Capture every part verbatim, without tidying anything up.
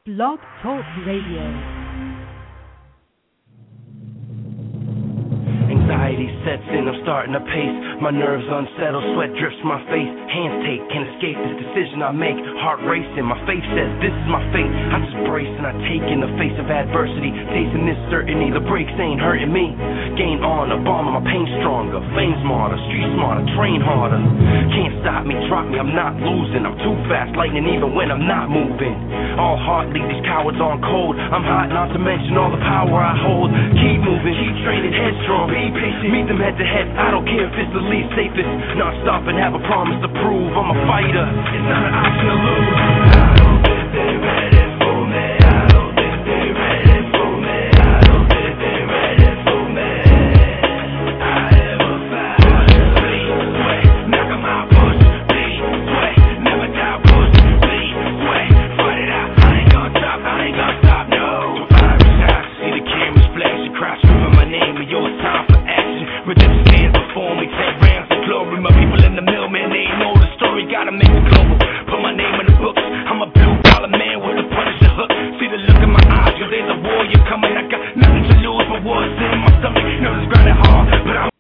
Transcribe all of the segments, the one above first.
Blog Talk Radio. Anxiety sets in, I'm starting to pace. My nerves unsettled, sweat drips my face. Hands take, can't escape this decision I make. Heart racing, my faith says this is my fate. I just brace and I take in the face of adversity. Tasting this certainty, the breaks ain't hurting me. Gain honor, bomber, my pain stronger. Fame smarter, street smarter, train harder. Can't stop me, drop me, I'm not losing. I'm too fast, lightning even when I'm not moving. All heart lead, these cowards on cold. I'm hot, not to mention all the power I hold. Keep moving, keep training, headstrong. Be patient, meet them head to head. I don't care if it's the least safest. Not stop and have a promise to prove. I'm a fighter, it's not an option to lose. I don't think they ready for me. I don't think they ready for me. I don't think they ready for me. I am a fighter. Bleed, sweat, knock 'em out, push, bleed, sweat, never doubt, push, bleed, sweat, fight it out. I ain't gonna stop, I ain't gonna stop, no. Fire is hot, see the cameras flash and cry, screaming my name, and yo, it's time for action. Redemption stands before me, ten rounds of glory. My people in the mill, man, they know the story. Gotta make it global. Put my name in the books. I'm a blue collar man with a Punisher hook. See the look in my eyes, yo, there's a warrior coming. I got nothing to lose, but what's in my stomach? No, it's grinding hard, but I'm.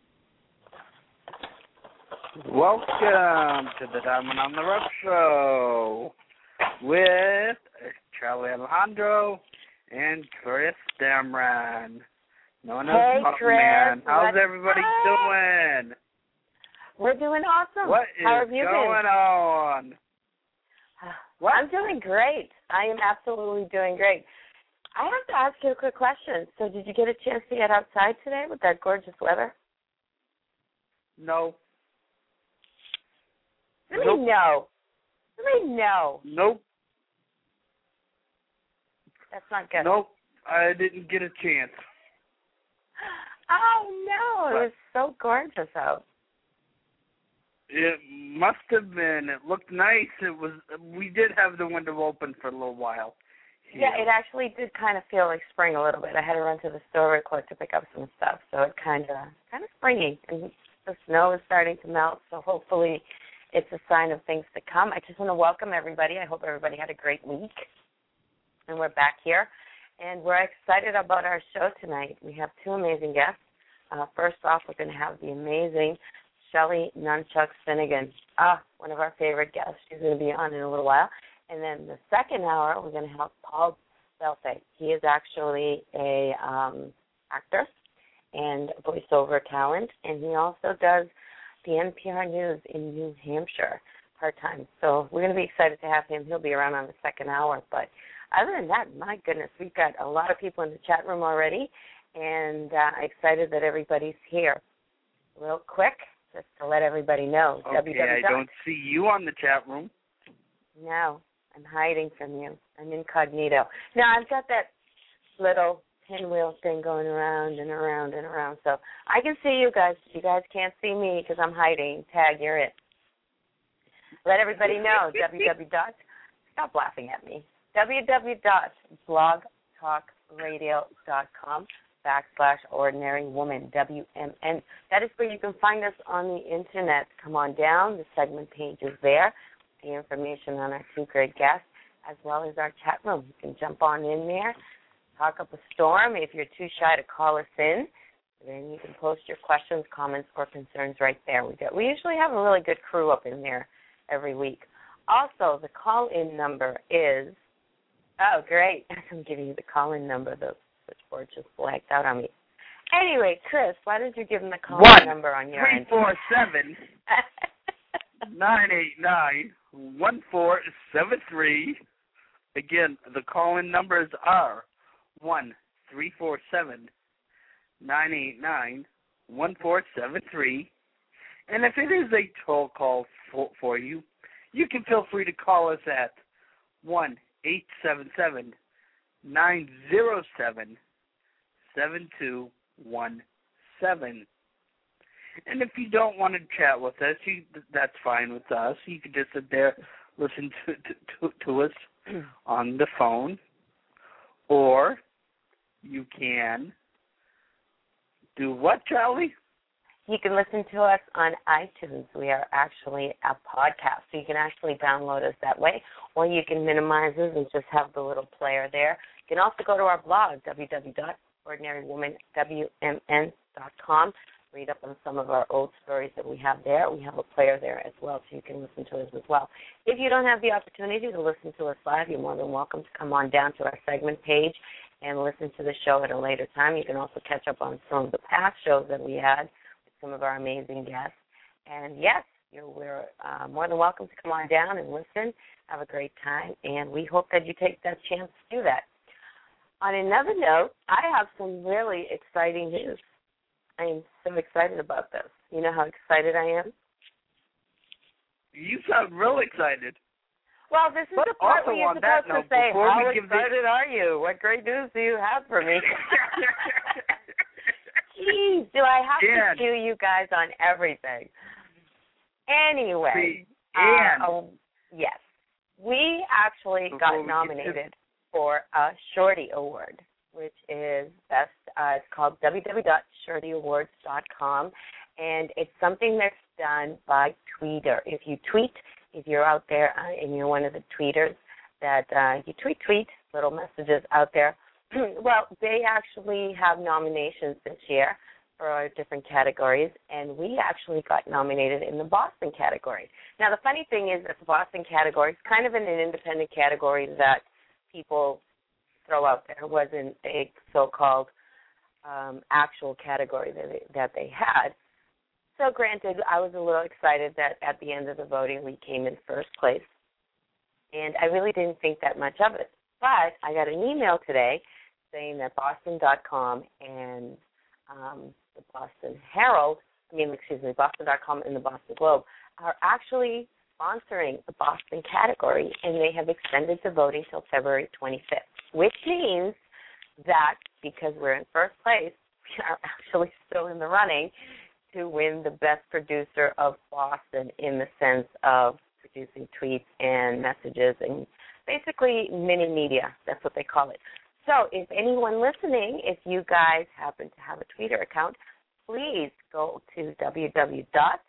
Welcome to the Diamond on the Rough Show with Charlie Alejandro and Chris Damron. Known as Hey, Buck Chris. Man. How's What's everybody up? doing? We're doing awesome. What is How have you going been? on? What? I'm doing great. I am absolutely doing great. I have to ask you a quick question. So did you get a chance to get outside today with that gorgeous weather? No. Let me Nope. know. Let me know. Nope. That's not good. Nope. I didn't get a chance. Oh, no. It was so gorgeous out. It must have been. It looked nice. It was. We did have the window open for a little while. Yeah, it actually did kind of feel like spring a little bit. I had to run to the store real quick to pick up some stuff, so it kind of kind of springy. And the snow is starting to melt, so hopefully it's a sign of things to come. I just want to welcome everybody. I hope everybody had a great week, and we're back here. And we're excited about our show tonight. We have two amazing guests. Uh, first off, we're going to have the amazing Shelly Nunchuck Finnegan, ah, one of our favorite guests. She's going to be on in a little while. And then the second hour, we're going to have Paul Belfe. He is actually a um, actor and voiceover talent, and he also does the N P R News in New Hampshire part-time. So we're going to be excited to have him. He'll be around on the second hour. But other than that, my goodness, we've got a lot of people in the chat room already, and uh, excited that everybody's here. Real quick, just to let everybody know. Okay, w w w. I don't see you on the chat room. No, I'm hiding from you. I'm incognito. Now, I've got that little pinwheel thing going around and around and around, so I can see you guys. You guys can't see me because I'm hiding. Tag, you're it. Let everybody know. www. Stop laughing at me. www.blogtalkradio.com backslash ordinary woman, W M N. That is where you can find us on the internet. Come on down. The segment page is there. The information on our two great guests, as well as our chat room. You can jump on in there, talk up a storm. If you're too shy to call us in, then you can post your questions, comments, or concerns right there. We get, we usually have a really good crew up in there every week. Also, the call-in number is, oh, great. I'm giving you the call-in number. The switchboard just blacked out on me. Anyway, Chris, why did you give them the call-in number on your end? one three four seven, nine eight nine, one four seven three. Again, the call-in numbers are one three four seven, nine eight nine, one four seven three. And if it is a toll call for, for you, you can feel free to call us at one eight seven seven, nine zero seven, seven two one seven. And if you don't want to chat with us, you, that's fine with us. You can just sit there, listen to, to, to us on the phone, or you can do what, Charlie? You can listen to us on iTunes. We are actually a podcast, so you can actually download us that way, or you can minimize us and just have the little player there. You can also go to our blog, w w w dot ordinary woman w m n dot com. Read up on some of our old stories that we have there. We have a player there as well, so you can listen to us as well. If you don't have the opportunity to listen to us live, you're more than welcome to come on down to our segment page and listen to the show at a later time. You can also catch up on some of the past shows that we had with some of our amazing guests. And, yes, you're, we're uh, more than welcome to come on down and listen, have a great time, and we hope that you take that chance to do that. On another note, I have some really exciting news. I am so excited about this. You know how excited I am? You sound real excited. Well, this is but the part where you're supposed note, to say, how excited the... are you? What great news do you have for me? Jeez, do I have Dan. to cue you guys on everything? Anyway. See, Dan. Uh, oh, yes. We actually Before got we nominated for a Shorty Award, which is best, uh, it's called w w w dot shorty awards dot com, and it's something that's done by Tweeter. If you tweet, if you're out there uh, and you're one of the tweeters that uh, you tweet, tweet little messages out there, well, they actually have nominations this year for different categories, and we actually got nominated in the Boston category. Now, the funny thing is that the Boston category is kind of in an independent category that people throw out there. It wasn't a so-called um, actual category that they, that they had. So granted, I was a little excited that at the end of the voting we came in first place, and I really didn't think that much of it. But I got an email today saying that Boston dot com and um, the Boston Herald, I mean, excuse me, Boston dot com and the Boston Globe are actually sponsoring the Boston category, and they have extended the voting till February twenty-fifth, which means that because we're in first place, we are actually still in the running to win the best producer of Boston in the sense of producing tweets and messages and basically mini media. That's what they call it. So if anyone listening, if you guys happen to have a Twitter account, please go to w w w dot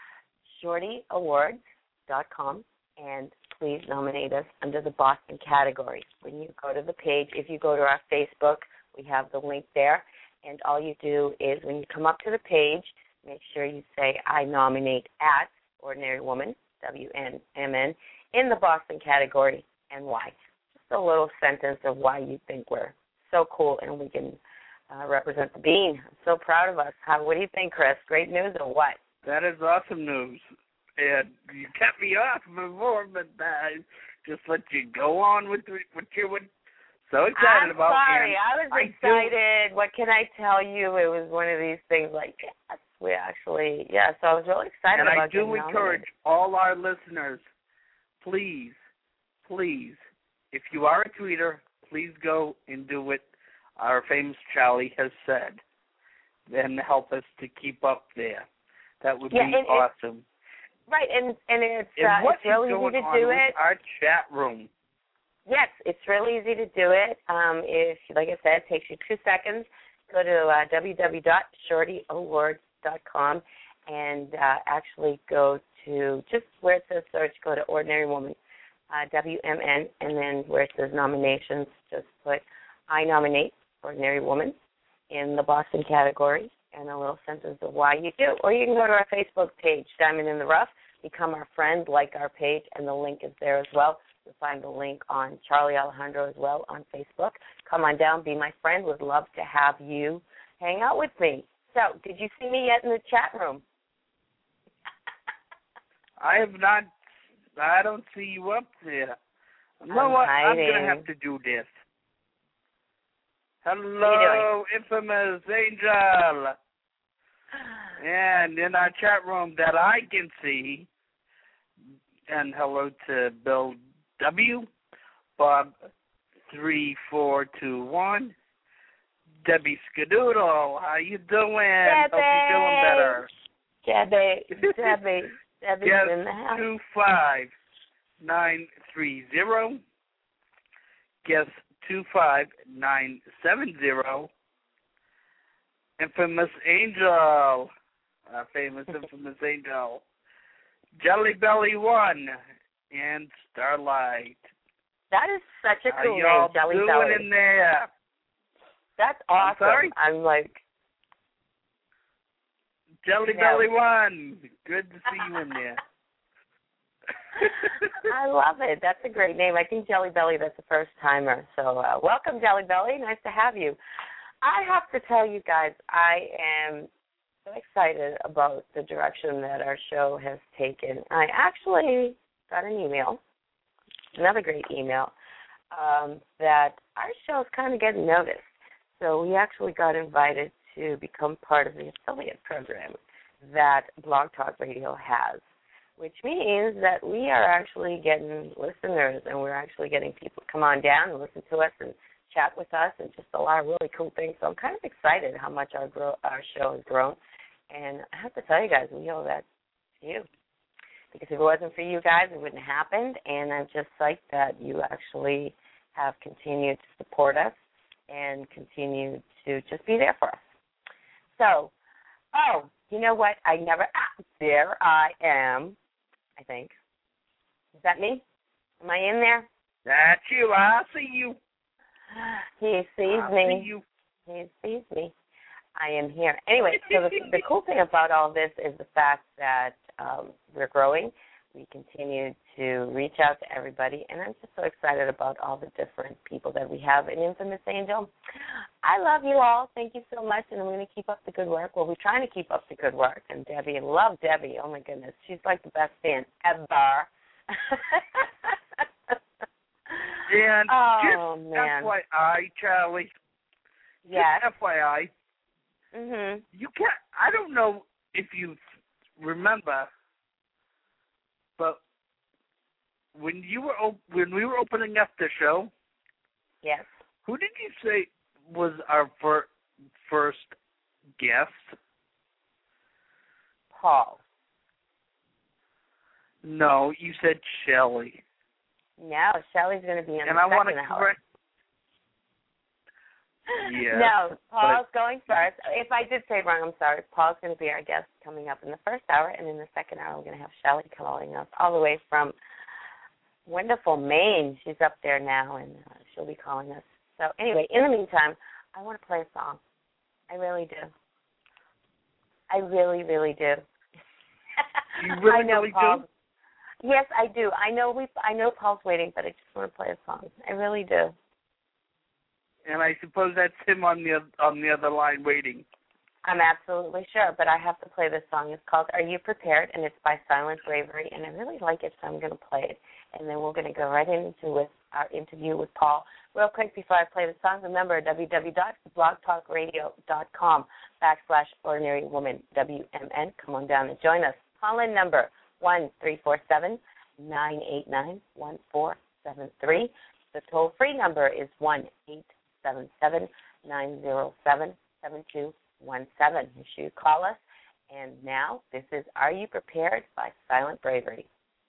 shorty awards dot com and please nominate us under the Boston category. When you go to the page, if you go to our Facebook, we have the link there, and all you do is when you come up to the page, make sure you say, I nominate at Ordinary Woman, W N M N, in the Boston category and why. Just a little sentence of why you think we're so cool and we can uh, represent the bean. I'm so proud of us. How, what do you think, Chris? Great news or what? That is awesome news. And you kept me off before, but I just let you go on with what you were so excited I'm about. I'm sorry. And I was I excited. Do. What can I tell you? It was one of these things like, yes, we actually, yeah, so I was really excited and about I do getting encourage nominated. all our listeners, please, please, if you are a tweeter, please go and do what our famous Charlie has said. Then help us to keep up there. That would yeah, be and, awesome. And, right, and and it's, and uh, what it's really is easy going to on do with it. Our chat room. Yes, it's really easy to do it. Um, if, like I said, it takes you two seconds. Go to uh, w w w dot shorty awards dot com and uh, actually go to just where it says search, go to Ordinary Woman, uh, W M N, and then where it says nominations, just put I nominate Ordinary Woman in the Boston category and a little sentence of why you do. Or you can go to our Facebook page, Diamond in the Rough, become our friend, like our page, and the link is there as well. You'll find the link on Charlie Alejandro as well on Facebook. Come on down, be my friend. Would love to have you hang out with me. So, did you see me yet in the chat room? I have not, I don't see you up there. You know I'm what? hiding. I'm going to have to do this. Hello, infamous Angel. And in our chat room that I can see, and hello to Bill W, Bob three four two one, Debbie Skadoodle. How you doing? Debbie. Hope you're doing better. Debbie, Debbie, Debbie's Guess in the house. two five nine three zero. Guess two five nine seven zero. Infamous Angel. our famous infamous angel. Jelly Belly one and Starlight. That is such a cool How y'all name, Jelly doing Belly. in there? That's awesome. I'm sorry? I'm like... Jelly Yeah. Belly one. Good to see you in there. I love it. That's a great name. I think Jelly Belly, that's a first-timer. So uh, welcome, Jelly Belly. Nice to have you. I have to tell you guys, I am so excited about the direction that our show has taken. I actually got an email, another great email, um, that our show is kind of getting noticed. So we actually got invited to become part of the affiliate program that Blog Talk Radio has, which means that we are actually getting listeners and we're actually getting people to come on down and listen to us and chat with us and just a lot of really cool things. So I'm kind of excited how much our grow, our show has grown. And I have to tell you guys, we owe that to you. Because if it wasn't for you guys, it wouldn't have happened. And I'm just psyched that you actually have continued to support us and continue to just be there for us. So, oh, you know what? I never, ah, there I am. I think. Is that me? Am I in there? That's you. I see you. He sees I me. see you. He sees me. I am here. Anyway, so the, the cool thing about all this is the fact that um, we're growing. We continue to reach out to everybody, and I'm just so excited about all the different people that we have in Infamous Angel. I love you all. Thank you so much, and I'm going to keep up the good work. Well, we're trying to keep up the good work, and Debbie, and love Debbie. Oh, my goodness. She's like the best fan ever. And oh, just man. F Y I, Charlie. Yes. Just F Y I. Mhm. You can't. I don't know if you remember, but when you were op- when we were opening up the show, Yes. who did you say was our fir- first guest? Paul. No, you said Shelley. No, Shelly's going to be in And the I second want to hour. correct. Yeah, no, Paul's but- going first. If I did say it wrong, I'm sorry. Paul's going to be our guest coming up in the first hour, and in the second hour, we're going to have Shelly calling us all the way from wonderful Maine. She's up there now, and uh, she'll be calling us. So anyway, in the meantime, I want to play a song. I really do. I really, really do. You really, I know really Paul. do? Yes, I do. I know we. I know Paul's waiting, but I just want to play a song. I really do. And I suppose that's him on the on the other line waiting. I'm absolutely sure, but I have to play this song. It's called Are You Prepared? And it's by Silent Bravery, and I really like it, so I'm going to play it. And then we're going to go right into with our interview with Paul. Real quick before I play the song, remember www.blogtalkradio.com backslash ordinary woman, W M N. Come on down and join us. Call in number one three four seven, nine eight nine, one four seven three. The toll-free number is one eight seven seven, nine zero seven, seven two one seven. You should call us. And now this is Are You Prepared by Silent Bravery.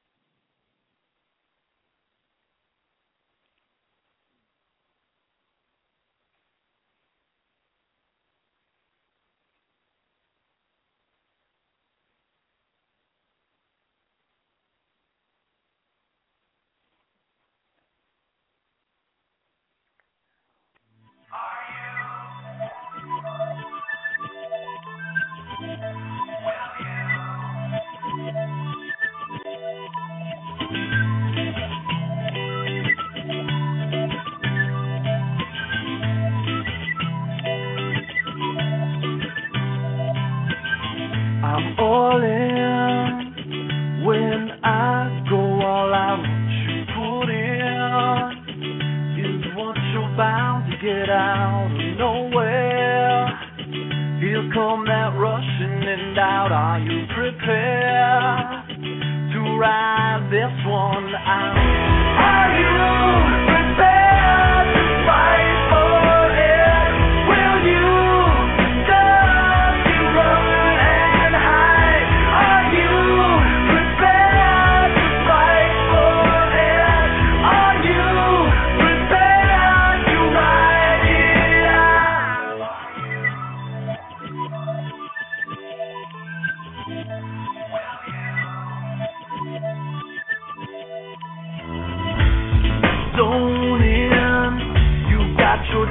I'm all in when I go all out. What you put in is what you're bound to get out of nowhere. Here come that rushing and doubt. Are you prepared to ride this one out? Are you prepared to fight for it? Will you stand and run and hide? Are you prepared to fight for it? Are you prepared to ride it out?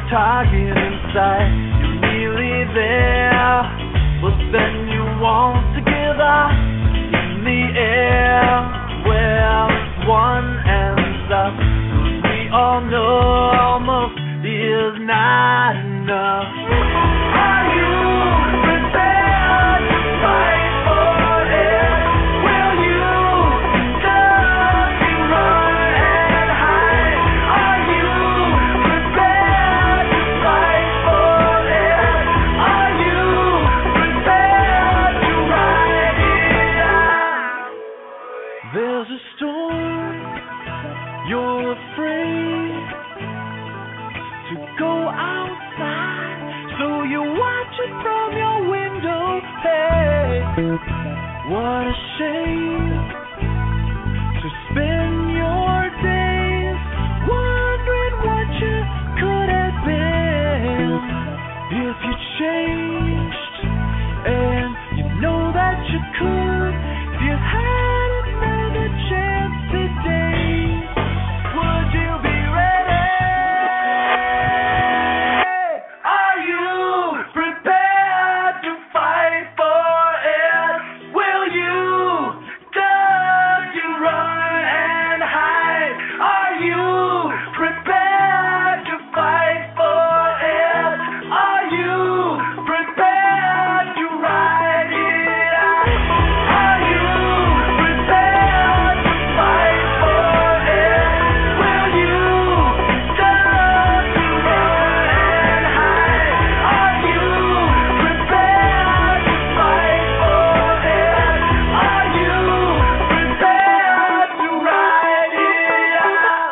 target inside. You're nearly there, but then you won't together in the air. Well, one ends up, 'cause we all know almost is not enough. Are you prepared to fight for it? Will you duck and run and hide? Are you prepared to fight for it? Are you prepared to ride it out? There's a storm, you're afraid to go outside, so you watch it from your window. Hey, what a shame to spend your days wondering what you could have been if you changed, and you know that you could if you had another chance today. Would you be ready? Are you prepared to fight for it? Will you duck and run and hide? Are you prepared to fight for it? Are you prepared to ride it out? Are you prepared to fight for it? Will you duck and run and hide? Are you prepared to fight for it? Are you prepared to ride it out?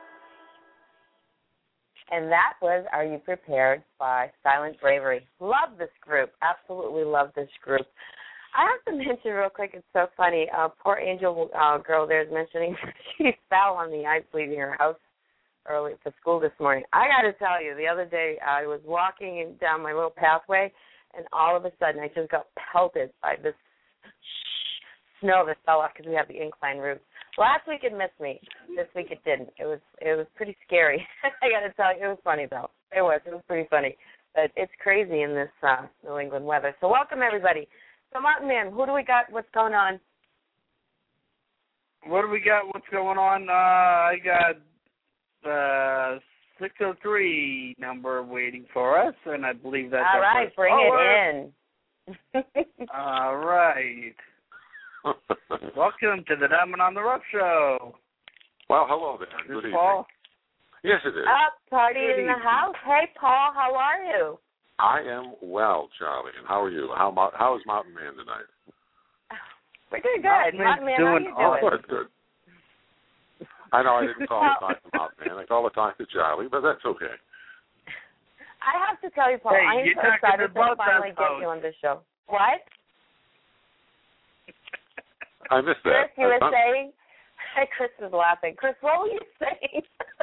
And that was Are You Prepared by Silent Bravery. Love this group. Absolutely love this group. I have to mention real quick, it's so funny. Uh, poor Angel uh, girl there is mentioning she fell on the ice leaving her house early for school this morning. I got to tell you, the other day I was walking in, down my little pathway, and all of a sudden I just got pelted by this snow that fell off because we have the incline roof. Last week it missed me. This week it didn't. It was it was pretty scary. I got to tell you, it was funny though. It was. It was pretty funny. But it's crazy in this uh, New England weather. So welcome everybody. So Mountain Man, who do we got? What's going on? What do we got? What's going on? Uh, I got the six oh three number waiting for us, and I believe that's all our right. first Bring caller. it in. All right. Welcome to the Diamond on the Rough Show. Well, hello there. Is Good this evening. Paul? Yes, it is. Up, party Good in the evening. house. Hey, Paul, how are you? I am well, Charlie. And how are you? How mo- how is Mountain Man tonight? We're doing Mountain good. Man's Mountain Man, how doing you awesome. doing? Good, good. I know I didn't call the time to Mountain Man. I called the time to Charlie, but that's okay. I have to tell you, Paul, Hey, I am you're so talking excited to about finally that get host. you on this show. What? I missed Chris, that. you were I'm- saying? Hey, Chris is laughing. Chris, what were you saying?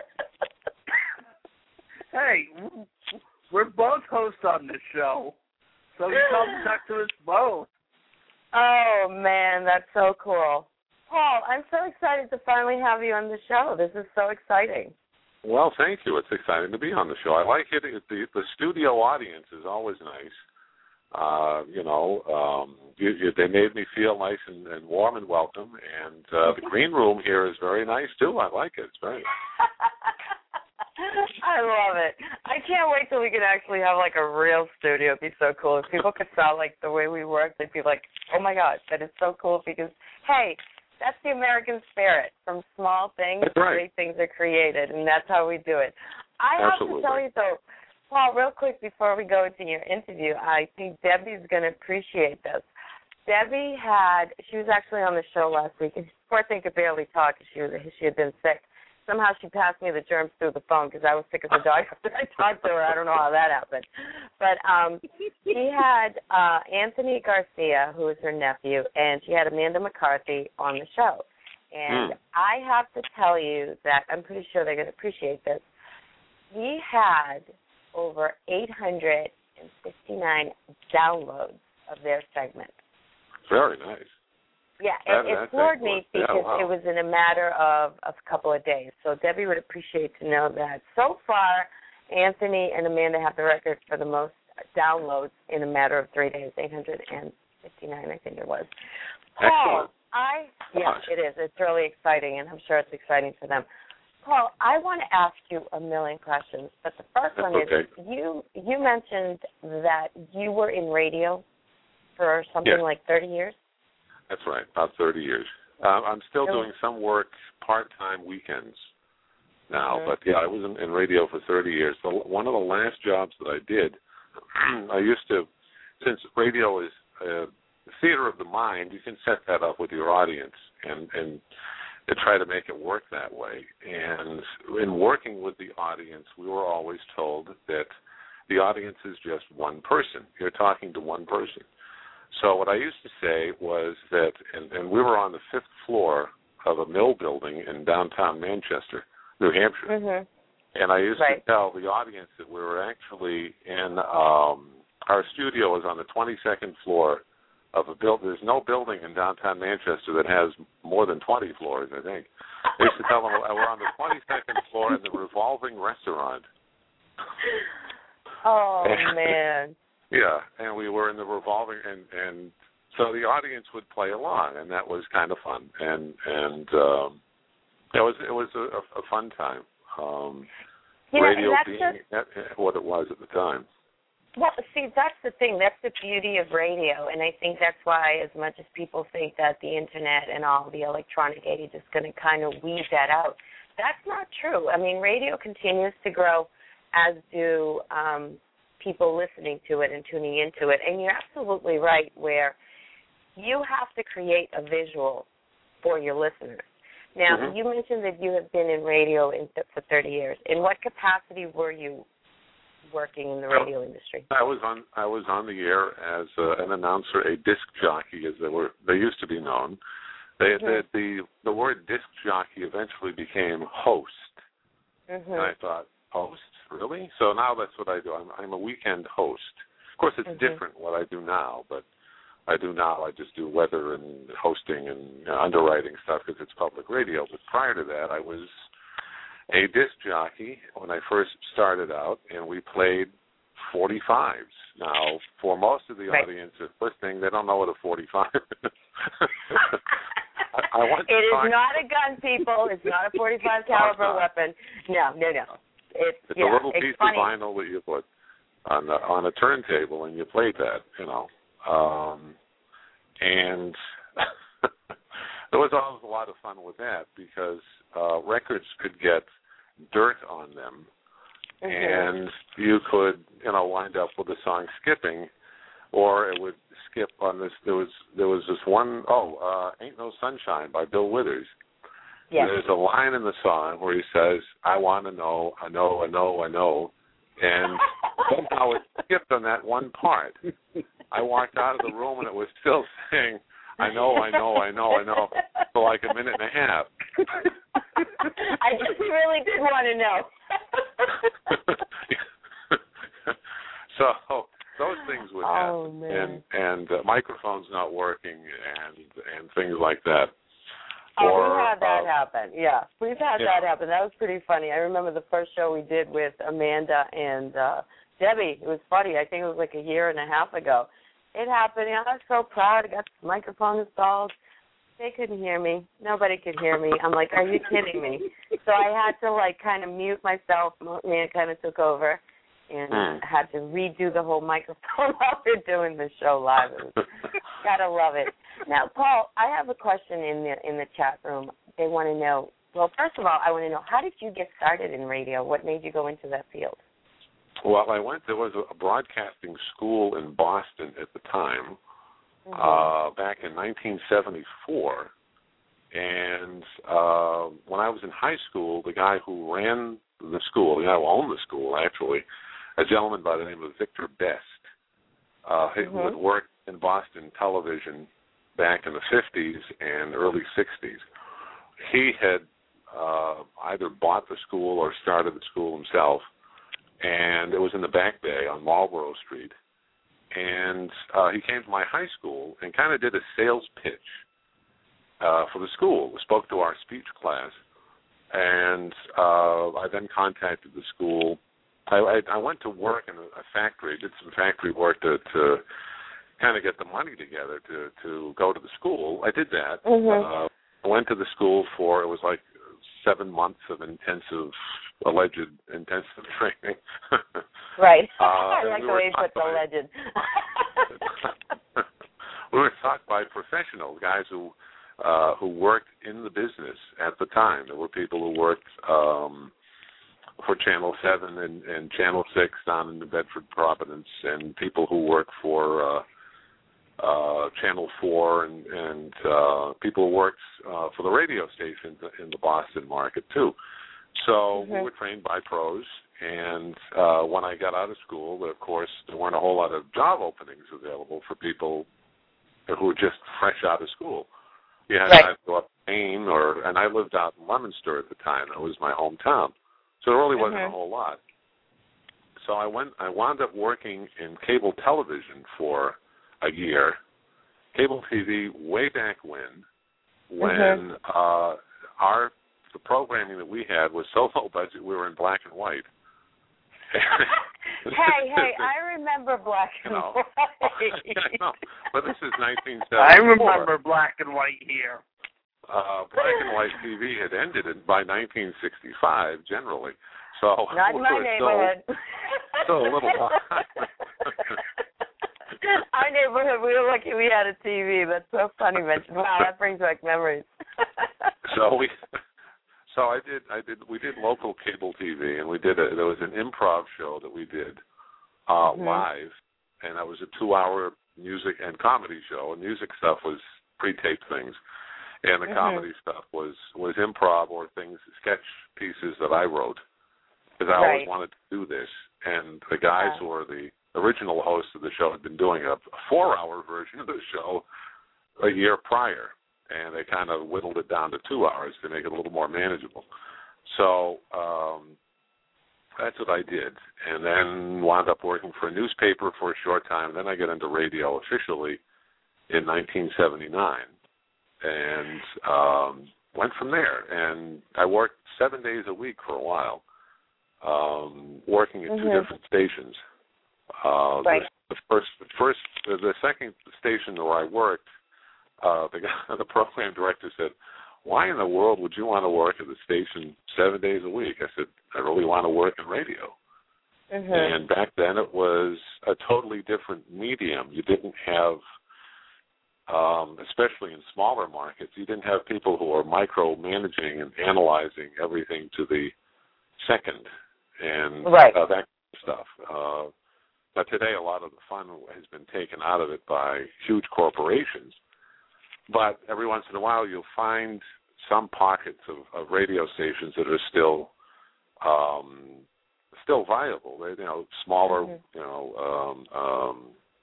Hey, we're both hosts on this show, so you come talk to us both. Oh, man, that's so cool. Paul, I'm so excited to finally have you on the show. This is so exciting. Well, thank you. It's exciting to be on the show. I like it. The, the studio audience is always nice. Uh, you know, um, you, you, they made me feel nice and, and warm and welcome. And uh, the green room here is very nice, too. I like it. It's very nice. I love it. I can't wait till we can actually have, like, a real studio. It'd be so cool. If people could sound like the way we work, they'd be like, oh, my God, that is so cool because, hey, that's the American spirit. From small things, That's right. great things are created, and that's how we do it. I Absolutely. have to tell you, though, Paul, real quick before we go into your interview, I think Debbie's going to appreciate this. Debbie had, she was actually on the show last week, and poor thing could barely talk because she, was, she had been sick. Somehow she passed me the germs through the phone because I was sick as a dog after I talked to her. I don't know how that happened. But um, she had uh, Anthony Garcia, who is her nephew, and she had Amanda McCarthy on the show. And Mm. I have to tell you that I'm pretty sure they're going to appreciate this. We had over eight hundred fifty-nine downloads of their segment. Very nice. Yeah, That- it, it that- floored that me was- yeah, because wow. it was in a matter of, of a couple of days. So Debbie would appreciate to know that. So far, Anthony and Amanda have the record for the most downloads in a matter of three days, eight hundred fifty-nine, I think it was. Paul, Excellent. I, yeah, it is. It's really exciting, and I'm sure it's exciting for them. Paul, I want to ask you a million questions, but the first That's one okay. is, you you mentioned that you were in radio for something Yes. like thirty years? That's right, about thirty years. Uh, I'm still Oh. doing some work part-time weekends now, Mhm. but yeah, I was in, in radio for thirty years. The, one of the last jobs that I did, I used to, since radio is uh, theater of the mind, you can set that up with your audience and, and to try to make it work that way. And in working with the audience, we were always told that the audience is just one person. You're talking to one person. So what I used to say was that, and, and we were on the fifth floor of a mill building in downtown Manchester, New Hampshire. Mm-hmm. And I used Right. to tell the audience that we were actually in, um, our studio was on the twenty-second floor of a building. There's no building in downtown Manchester that has more than twenty floors, I think. I used to tell them we're on the twenty-second floor in the revolving restaurant. Oh, man. Yeah, and we were in the revolving, and, and so the audience would play along, and that was kind of fun. And and um, it was it was a, a fun time. Um, You know, radio that's being just, what it was at the time. well, see, that's the thing. That's the beauty of radio, and I think that's why, as much as people think that the Internet and all the electronic age is going to kind of weed that out, that's not true. I mean, radio continues to grow, as do um, people listening to it and tuning into it. And you're absolutely right, where you have to create a visual for your listeners. Now, Mm-hmm. you mentioned that you have been in radio in th- for thirty years. In what capacity were you working in the radio industry? I was on I was on the air as uh, an announcer, a disc jockey, as they were they used to be known. They, Mm-hmm. the, the the word disc jockey eventually became host, Mm-hmm. and I thought, host, really? So now that's what I do. I'm I'm a weekend host. Of course, it's Mm-hmm. different what I do now, but I do now. I just do weather and hosting and you know, underwriting stuff because it's public radio. But prior to that, I was a disc jockey when I first started out, and we played forty-fives. Now, for most of the Right. audience that's listening, they don't know what a forty-five is. I, I want It to is talk, not a gun, people. It's not a forty-five caliber not. weapon. No, no, no. It's, It's yeah, a little it's piece funny. of vinyl that you put on the, on a turntable, and you played that, you know. Um, and there was always a lot of fun with that because uh, records could get dirt on them, Mm-hmm. and you could, you know, wind up with the song skipping, or it would skip on this. There was there was this one, oh, uh, Ain't No Sunshine by Bill Withers. Yes. There's a line in the song where he says, I want to know, I know, I know, I know. And somehow it skipped on that one part. I walked out of the room and it was still saying, I know, I know, I know, I know, for like a minute and a half. I just really did want to know. So those things would happen. Oh, man. And, and uh, microphones not working and, and things like that. Oh, Or, we've had that uh, happen. Yeah, we've had yeah. that happen. That was pretty funny. I remember the first show we did with Amanda and uh, Debbie. It was funny. I think it was like a year and a half ago. It happened. I was so proud. I got the microphone installed. They couldn't hear me. Nobody could hear me. I'm like, are you kidding me? So I had to, like, kind of mute myself. Man kind of took over and Hmm. had to redo the whole microphone while we're doing the show live. It was, gotta love it. Now, Paul, I have a question in the in the chat room. They want to know, well, first of all, I want to know, how did you get started in radio? What made you go into that field? Well, I went, there was a broadcasting school in Boston at the time, Mm-hmm. uh, back in nineteen seventy-four. And uh, when I was in high school, the guy who ran the school, the guy who owned the school, actually, a gentleman by the name of Victor Best, uh, Mm-hmm. who had worked in Boston television back in the fifties and early sixties. He had uh, either bought the school or started the school himself, and it was in the Back Bay on Marlborough Street. And uh, he came to my high school and kind of did a sales pitch uh, for the school. We spoke to our speech class, and uh, I then contacted the school I, I I went to work in a, a factory, did some factory work to to kind of get the money together to to go to the school. I did that. Mm-hmm. Uh, I went to the school for it was like seven months of intensive, alleged intensive training. Right. uh, I like we the way you put the by, alleged. we were taught by professionals, guys who uh, who worked in the business at the time. There were people who worked um, for Channel seven and, and Channel six down in New Bedford, Providence, and people who worked for uh, uh, Channel four and, and uh, people who worked uh, for the radio stations in the Boston market, too. So mm-hmm. we were trained by pros, and uh, when I got out of school, of course, there weren't a whole lot of job openings available for people who were just fresh out of school. You had right. to go up to Maine, or, and I lived out in Leominster at the time. That was my hometown. So there really wasn't mm-hmm. a whole lot. So I went. I wound up working in cable television for a year. Cable T V way back when, when mm-hmm. uh, our the programming that we had was so low budget, we were in black and white. hey, hey, I remember black and you know, white. I know, but this is nineteen seventy-four. I remember black and white here. Uh, black and white T V had ended in, by nineteen sixty-five, generally. So not in my neighborhood. Still, still a little behind. Our neighborhood, we were lucky we had a T V. That's so funny, mention. Wow, that brings back memories. so we, so I did, I did, we did local cable T V, and we did a, there was an improv show that we did uh, mm-hmm. live, and that was a two-hour music and comedy show. And music stuff was pre-taped things. And the mm-hmm. comedy stuff was, was improv or things, sketch pieces that I wrote, because I right. always wanted to do this. And the guys yeah. who were the original hosts of the show had been doing a four-hour version of the show a year prior, and they kind of whittled it down to two hours to make it a little more manageable. So um, that's what I did, and then wound up working for a newspaper for a short time. Then I got into radio officially in nineteen seventy-nine. And um, went from there. And I worked seven days a week for a while, um, working at mm-hmm. two different stations. Uh, right. the, the first, the first, the second station where I worked, uh, the guy, the program director said, "Why in the world would you want to work at the station seven days a week?" I said, "I really want to work in radio." Mm-hmm. And back then, it was a totally different medium. You didn't have Um, especially in smaller markets, you didn't have people who are micromanaging and analyzing everything to the second and right. uh, that kind of stuff. Uh, but today, a lot of the fun has been taken out of it by huge corporations. But every once in a while, you'll find some pockets of, of radio stations that are still um, still viable. They, you know, smaller, mm-hmm. you know. Um, um,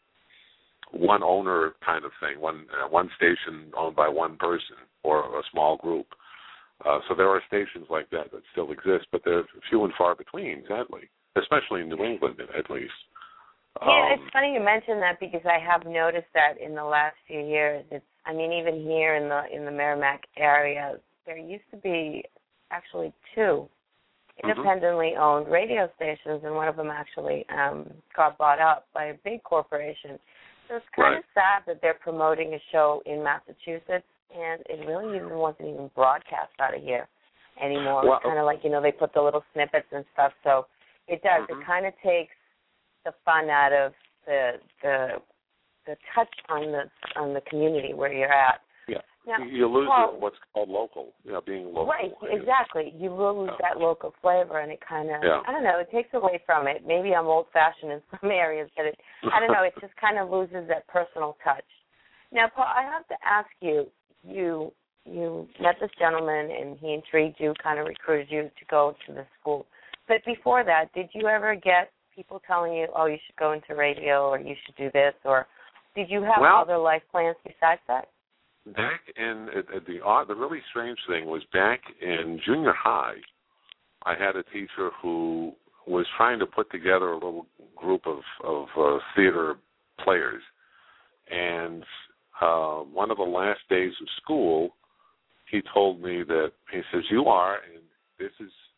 one owner kind of thing, one uh, one station owned by one person or a small group. Uh, so there are stations like that that still exist, but they're few and far between, sadly, especially in New England at least. Yeah, um, it's funny you mention that because I have noticed that in the last few years. It's, I mean, even here in the in the Merrimack area, there used to be actually two independently mm-hmm. owned radio stations, and one of them actually um, got bought up by a big corporation. So it's kind right. of sad that they're promoting a show in Massachusetts, and it really even wasn't even broadcast out of here anymore. Well, it's kind of like, you know, they put the little snippets and stuff. So it does. Mm-hmm. It kind of takes the fun out of the the the touch on the on the community where you're at. Yeah, now, you lose well, what's called local, you know, being local. Right, exactly. You lose yeah. that local flavor, and it kind of, yeah. I don't know, it takes away from it. Maybe I'm old-fashioned in some areas, but it, I don't know, it just kind of loses that personal touch. Now, Paul, I have to ask you, you you met this gentleman, and he intrigued you, kind of recruited you to go to the school. But before that, did you ever get people telling you, oh, you should go into radio, or you should do this, or did you have well, other life plans besides that? Back in at, at the the really strange thing was back in junior high, I had a teacher who was trying to put together a little group of of uh, theater players, and uh, one of the last days of school, he told me that he says, "You are, and this is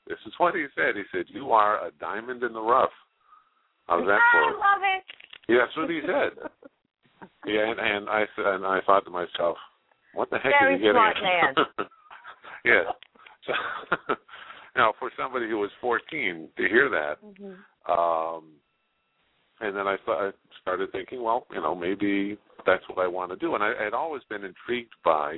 This is what he said. He said, "You are a diamond in the rough." How's that for? I love it. Yeah, that's what he said. Yeah, and, and I and I thought to myself, "What the heck Very is he getting smart at?" man. Yeah. So, now, for somebody who was fourteen to hear that, mm-hmm. um, and then I, th- I started thinking, well, you know, maybe that's what I want to do. And I had always been intrigued by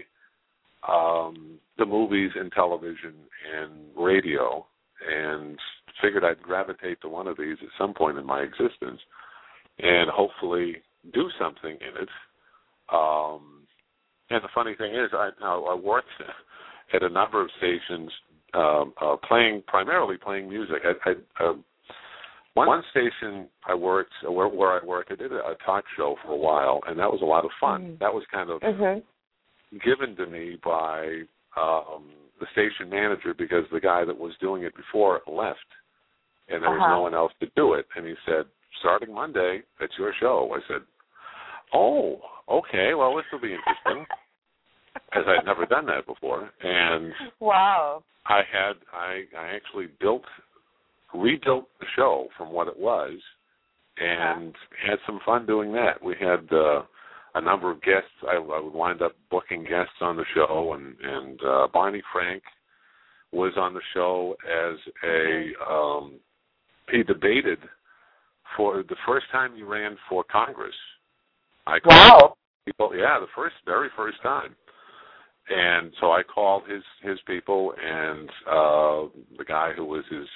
um, the movies and television and radio, and figured I'd gravitate to one of these at some point in my existence and hopefully do something in it. Um, and the funny thing is, I, I worked at a number of stations um, uh, playing, primarily playing music. I, I, uh, one, one station I worked, where, where I worked, I did a, a talk show for a while, and that was a lot of fun. Mm-hmm. That was kind of mm-hmm. given to me by um, the station manager because the guy that was doing it before left, and there was uh-huh. no one else to do it. And he said, starting Monday, it's your show. I said, oh, okay, well, this will be interesting, because I'd never done that before. And wow. I had, I, I actually built, rebuilt the show from what it was, and uh-huh. had some fun doing that. We had uh, a number of guests. I, I would wind up booking guests on the show, and, and uh, Barney Frank was on the show as a, um, he debated for the first time he ran for Congress. I wow. People, yeah, the first, very first time. And so I called his, his people and uh, the guy who was his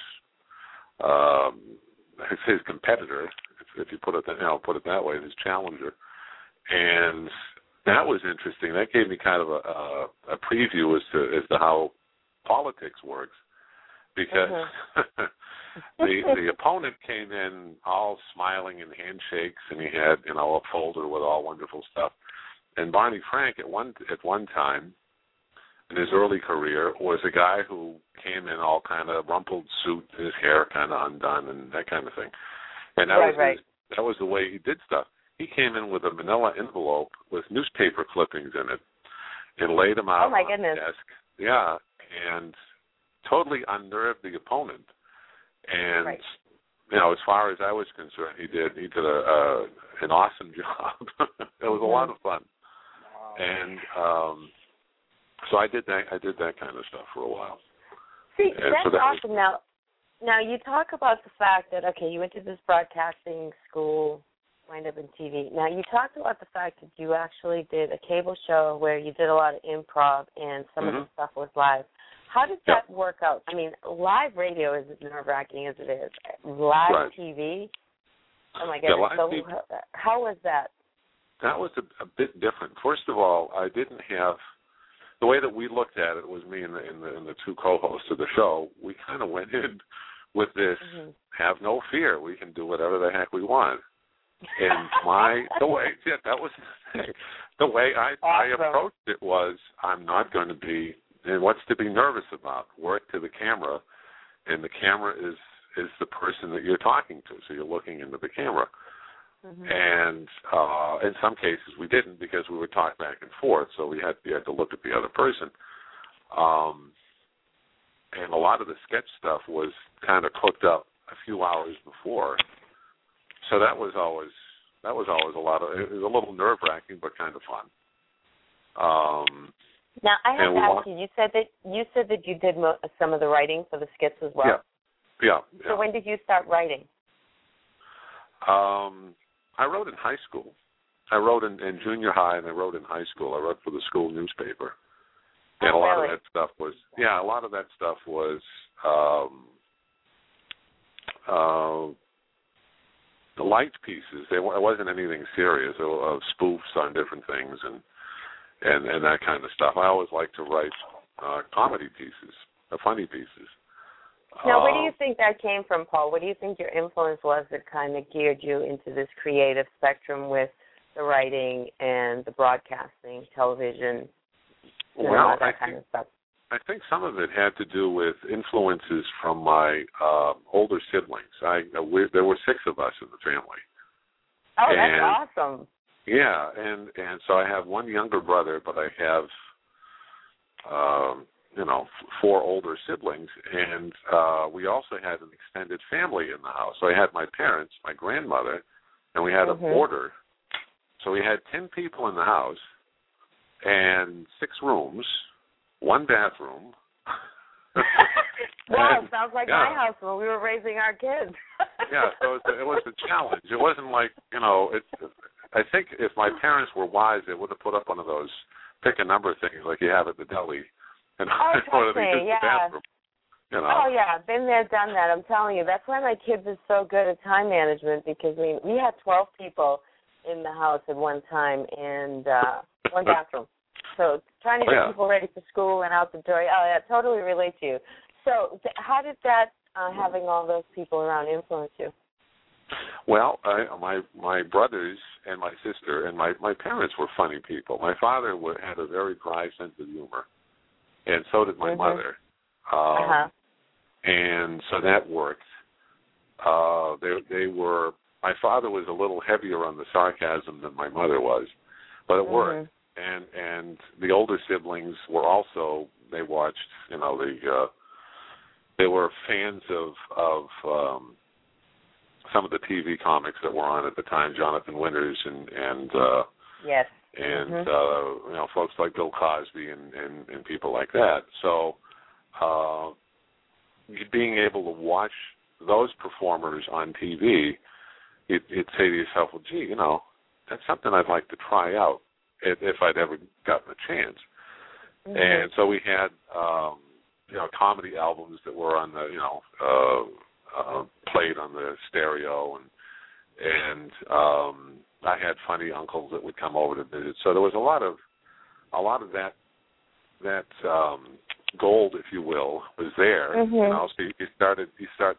um, his, his competitor, if, if you put it that, you know, put it that way, his challenger. And that was interesting. That gave me kind of a, a, a preview as to as to how politics works, because mm-hmm. the the opponent came in all smiling and handshakes, and he had, you know, a folder with all wonderful stuff. And Barney Frank at one at one time in his early career was a guy who came in all kind of rumpled suit, his hair kind of undone, and that kind of thing. And that right, was right. his, that was the way he did stuff. He came in with a manila envelope with newspaper clippings in it and laid them out oh my on goodness. the desk. Yeah, and totally unnerved the opponent. And right. you know, as far as I was concerned, he did he did a, a an awesome job. It was a lot of fun. Wow. And um, so I did that. I did that kind of stuff for a while. See, and that's so that awesome. Was, now, now you talk about the fact that okay, you went to this broadcasting school, wind up in T V. Now you talked about the fact that you actually did a cable show where you did a lot of improv and some mm-hmm. of the stuff was live. How did yep. that work out? I mean, live radio is as nerve-wracking as it is. Live right. T V? Oh, my goodness. Yeah, so T V, how was that? That was a, a bit different. First of all, I didn't have – the way that we looked at it was me and the, and the, and the two co-hosts of the show. We kind of went in with this, mm-hmm. have no fear. We can do whatever the heck we want. And my – the way – yeah, that was the thing. The way I, awesome. I approached it was I'm not going to be – and what's to be nervous about? Work to the camera, and the camera is, is the person that you're talking to, so you're looking into the camera. Mm-hmm. And uh, in some cases we didn't because we would talk back and forth, so we had, we had to look at the other person. Um, and a lot of the sketch stuff was kind of cooked up a few hours before, so that was always that was always a lot of it was a little nerve-wracking but kind of fun. Um, Now I have to ask want, you. You said that you said that you did mo- some of the writing for the skits as well. Yeah, yeah. So yeah. when did you start writing? Um, I wrote in high school. I wrote in, in junior high, and I wrote in high school. I wrote for the school newspaper, and oh, a lot really? of that stuff was yeah. A lot of that stuff was um, uh, the light pieces. They, it wasn't anything serious. It was uh, spoofs on different things and. And, and that kind of stuff. I always like to write uh, comedy pieces, uh, funny pieces. Now, uh, where do you think that came from, Paul? What do you think your influence was that kind of geared you into this creative spectrum with the writing and the broadcasting, television, you know, well, all that I kind think, of stuff? I think some of it had to do with influences from my uh, older siblings. I uh, we, there were six of us in the family. Oh, and, that's awesome. Yeah, and, and so I have one younger brother, but I have um, you know, f- four older siblings, and uh, we also had an extended family in the house. So I had my parents, my grandmother, and we had mm-hmm. a boarder. So we had ten people in the house and six rooms, one bathroom. Wow, and, sounds like yeah. my house when we were raising our kids. Yeah, so it was, a, it was a challenge. It wasn't like, you know, it, I think if my parents were wise, they would have put up one of those pick a number things like you have at the deli. And oh, trust me, yeah. bathroom, you know. Oh, yeah, been there, done that. I'm telling you, that's why my kids are so good at time management because, I mean, we had twelve people in the house at one time and uh, one bathroom. So trying to get oh, yeah. people ready for school and out the door. Oh, yeah, totally relate to you. So th- how did that, uh, having all those people around, influence you? Well, I, my my brothers and my sister and my, my parents were funny people. My father would, had a very dry sense of humor, and so did my mm-hmm. mother. Um, uh-huh. And so that worked. Uh, they they were. My father was a little heavier on the sarcasm than my mother was, but it mm-hmm. worked. And and the older siblings were also. They watched. You know, the uh, they were fans of of. Um, some of the T V comics that were on at the time, Jonathan Winters and and uh, yes, and mm-hmm. uh, you know folks like Bill Cosby and, and, and people like that. So uh, being able to watch those performers on T V, you'd, you'd say to yourself, well, gee, you know, that's something I'd like to try out if, if I'd ever gotten a chance. Mm-hmm. And so we had um, you know comedy albums that were on the you know. Uh, Uh, played on the stereo, and and um, I had funny uncles that would come over to visit. So there was a lot of a lot of that that um, gold, if you will, was there. Mm-hmm. You know, so you started you start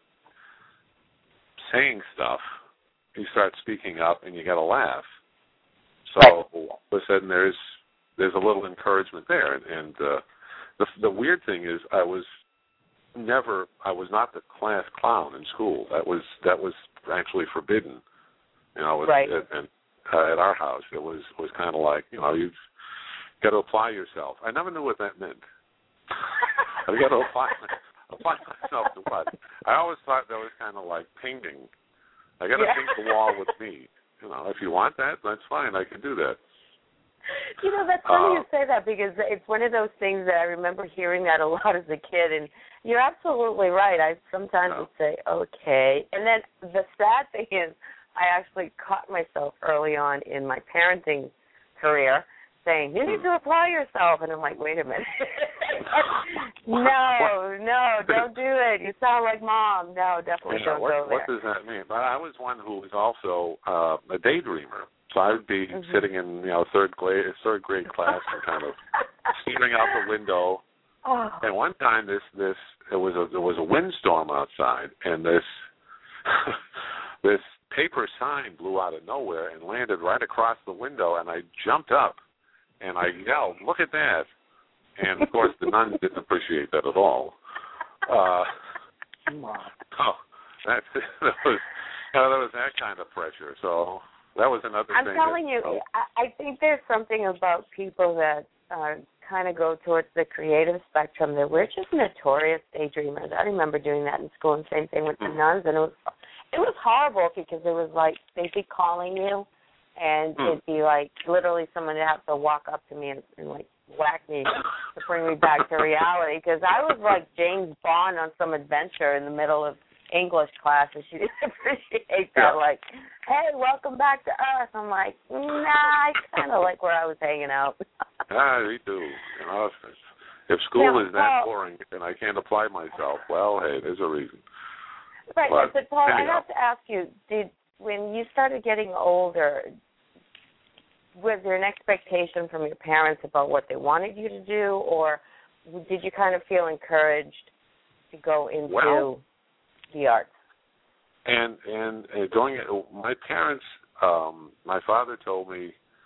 saying stuff, you start speaking up, and you got to laugh. So all of a sudden, there's there's a little encouragement there, and, and uh, the the weird thing is, I was. Never, I was not the class clown in school. That was that was actually forbidden. You know, right. at, at, uh, at our house, it was was kind of like, you know, you've got to apply yourself. I never knew what that meant. I've got to apply apply myself to what? I always thought that was kind of like painting. I got to yeah. paint the wall with me. You know, if you want that, that's fine. I can do that. You know, that's funny uh, you say that because it's one of those things that I remember hearing that a lot as a kid, and you're absolutely right. I sometimes no. would say, okay. And then the sad thing is I actually caught myself early on in my parenting career saying, you need to apply yourself. And I'm like, wait a minute. no, no, don't do it. You sound like mom. No, definitely you know, don't what, go there. What does that mean? But I was one who was also uh, a daydreamer. So I would be mm-hmm. sitting in, you know, third grade, third grade class and kind of staring out the window. Oh. And one time, this this there was a there was a windstorm outside, and this this paper sign blew out of nowhere and landed right across the window. And I jumped up and I yelled, "Look at that!" And of course, the nuns didn't appreciate that at all. Uh, oh, that's that was you know, there was that kind of pressure. So. That was another I'm thing. I'm telling that, you, oh. I, I think there's something about people that uh, kind of go towards the creative spectrum that we're just notorious daydreamers. I remember doing that in school, and same thing with the mm. nuns, and it was it was horrible because it was like they'd be calling you, and mm. it'd be like literally someone would have to walk up to me and, and like whack me to bring me back to reality because I was like James Bond on some adventure in the middle of English class, and she didn't appreciate that. Yeah. Like, hey, welcome back to Earth. I'm like, nah, I kind of like where I was hanging out. Ah, me too. You know, if, if school yeah, is that Paul, boring and I can't apply myself, well, hey, there's a reason. Right, but, but Paul, anyhow. I have to ask you, did when you started getting older, was there an expectation from your parents about what they wanted you to do, or did you kind of feel encouraged to go into well, the arts? And and uh, going, my parents, um, my father told me,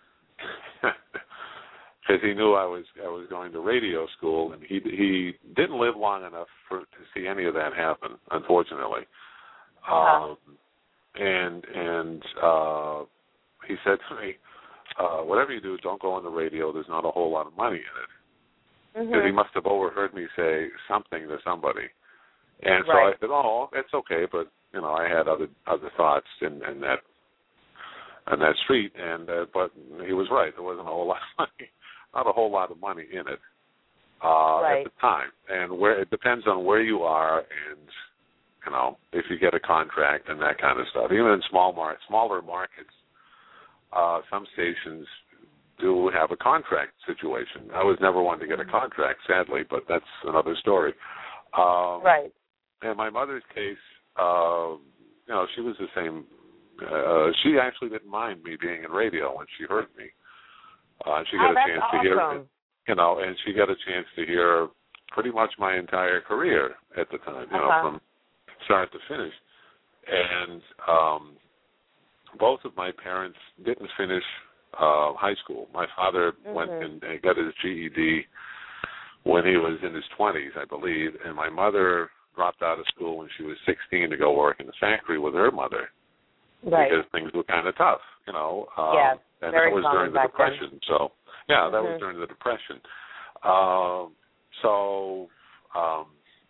because he knew I was I was going to radio school, and he he didn't live long enough for to see any of that happen, unfortunately. Uh-huh. Um, and and uh, he said to me, uh, whatever you do, don't go on the radio. There's not a whole lot of money in it. because Mm-hmm. he must have overheard me say something to somebody. And so Right. I said, "Oh, it's okay," but you know, I had other other thoughts in, in that in that street, and uh, but he was right. There wasn't a whole lot of money, not a whole lot of money in it uh, Right. at the time, and where it depends on where you are, and you know, if you get a contract and that kind of stuff. Even in small mar- smaller markets, uh, some stations do have a contract situation. I was never one to get a contract, sadly, but that's another story. Um, Right. In my mother's case, uh, you know, she was the same. Uh, she actually didn't mind me being in radio when she heard me. Uh, she got Oh, a that's chance awesome. to hear, you know, and she got a chance to hear pretty much my entire career at the time, you Uh-huh. know, from start to finish. And um, both of my parents didn't finish uh, high school. My father Mm-hmm. went and, and got his G E D when he was in his twenties, I believe, and my mother dropped out of school when she was sixteen to go work in the factory with her mother Right. because things were kind of tough, you know. Um, Yeah, and very that was common during the back then. Depression. So, yeah, that Mhm. was during the Depression. Um, so um,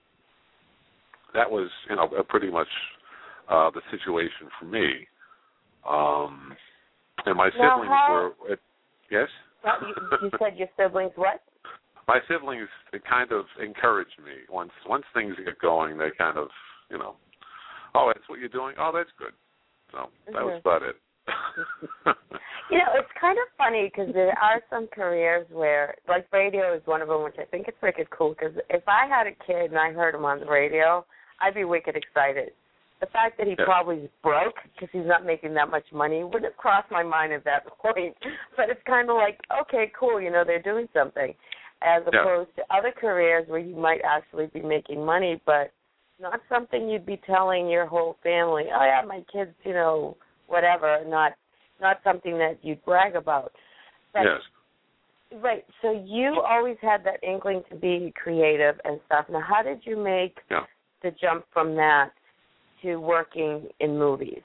that was, you know, pretty much uh, the situation for me. Um, and my Now, siblings how- were, it, yes? What, you, you said your siblings what? My siblings kind of encouraged me. Once once things get going, they kind of, you know, oh, that's what you're doing? Oh, that's good. So that was Mhm. about it. You know, it's kind of funny because there are some careers where, like radio is one of them, which I think is wicked cool because if I had a kid and I heard him on the radio, I'd be wicked excited. The fact that he Yeah. probably is broke because he's not making that much money wouldn't have crossed my mind at that point. But it's kind of like, okay, cool, you know, they're doing something. As Yeah. opposed to other careers where you might actually be making money, but not something you'd be telling your whole family, oh, yeah, my kids, you know, whatever, not not something that you'd brag about. But, Yes. Right, so you always had that inkling to be creative and stuff. Now, how did you make Yeah. the jump from that to working in movies?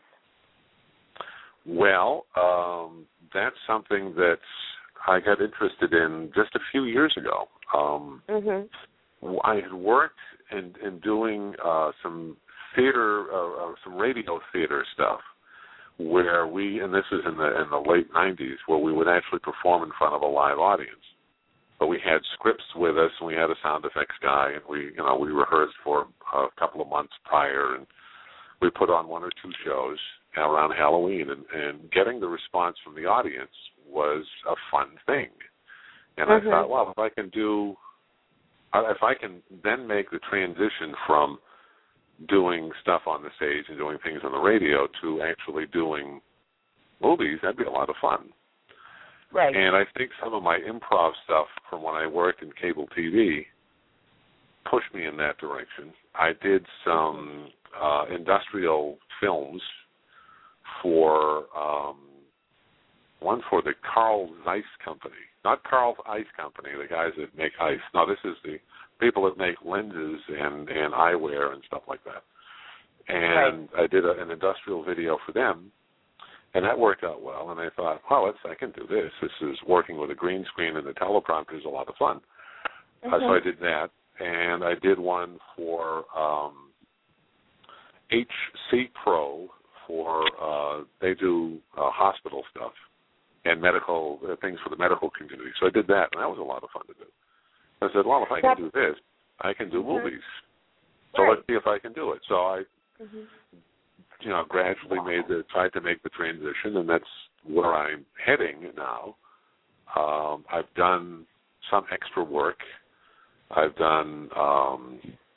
Well, um, that's something that I got interested in just a few years ago. Um, Mm-hmm. I had worked in, in doing uh, some theater, uh, uh, some radio theater stuff, where we, and this was in the in the late nineties, where we would actually perform in front of a live audience. But we had scripts with us, and we had a sound effects guy, and we, you know, we rehearsed for a couple of months prior, and we put on one or two shows around Halloween, and, and getting the response from the audience was a fun thing. And Mhm. I thought, well, if I can do, if I can then make the transition from doing stuff on the stage and doing things on the radio to actually doing movies, that'd be a lot of fun. Right. And I think some of my improv stuff from when I worked in cable T V pushed me in that direction. I did some uh, industrial films for um, one for the Carl Zeiss Company. Not Carl's Ice Company, the guys that make ice. No, this is the people that make lenses and, and eyewear and stuff like that. And right. I did a, an industrial video for them, and that worked out well. And I thought, well, let's, I can do this. This is working with a green screen and a teleprompter is a lot of fun. Mm-hmm. Uh, so I did that. And I did one for um, H C Pro for, uh, they do uh, hospital stuff and medical uh, things for the medical community. So I did that, and that was a lot of fun to do. I said, well, if I can do this, I can do mm-hmm. movies. So right. let's see if I can do it. So I, mm-hmm. you know, gradually made the tried to make the transition, and that's where I'm heading now. Um, I've done some extra work. I've done um,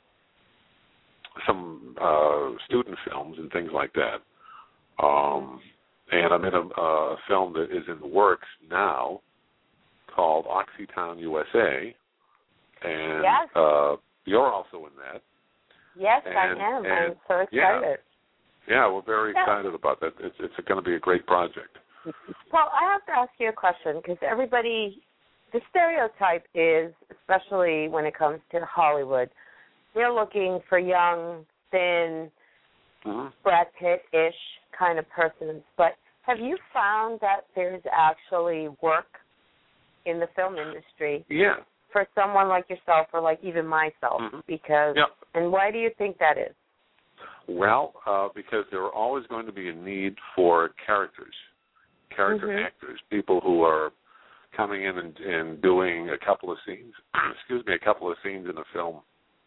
some uh, student films and things like that. Um, and I'm in a, a film that is in the works now called Oxytown, U S A. And yes. uh, you're also in that. Yes, and, I am. and, I'm so excited. Yeah, yeah we're very yeah. excited about that. It's, it's going to be a great project. Well, I have to ask you a question because everybody, the stereotype is, especially when it comes to Hollywood, they're looking for young, thin, mm-hmm. Brad Pitt-ish kind of persons. But have you found that there's actually work in the film industry yeah. for someone like yourself or like even myself? Mm-hmm. Because yep. And why do you think that is? Well, uh, because there are always going to be a need for characters, character mm-hmm. actors, people who are coming in and, and doing a couple of scenes, excuse me, a couple of scenes in a film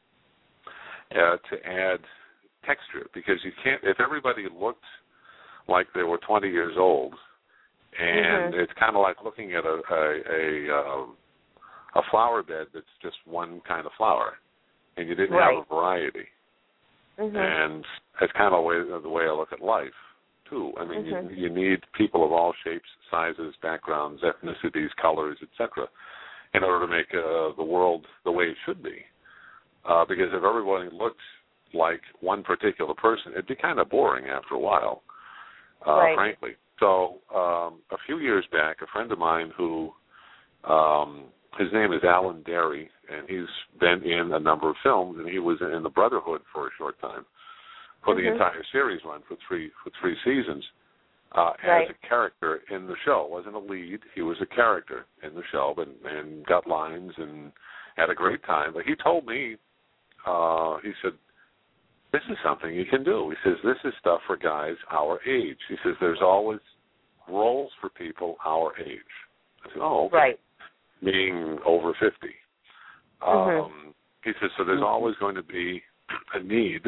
uh, to add texture. Because you can't, if everybody looked like they were twenty years old, and mm-hmm. it's kind of like looking at a a, a, um, a flower bed that's just one kind of flower, and you didn't right. have a variety. Mm-hmm. And it's kind of the way, the way I look at life, too. I mean, mm-hmm. you, you need people of all shapes, sizes, backgrounds, ethnicities, colors, et cetera, in order to make uh, the world the way it should be. Uh, because if everybody looked like one particular person, it'd be kind of boring after a while, uh, right. frankly. So um, a few years back, a friend of mine who, um, his name is Alan Derry, and he's been in a number of films, and he was in The Brotherhood for a short time, for mm-hmm. the entire series run for three for three seasons, uh, right. as a character in the show. Wasn't a lead; he was a character in the show, and, and got lines and had a great time. But he told me, uh, he said, "This is something you can do." He says, "This is stuff for guys our age." He says, "There's always roles for people our age." I said, "Oh, okay." Right. Being over fifty. Mm-hmm. Um, he says, so there's always going to be a need,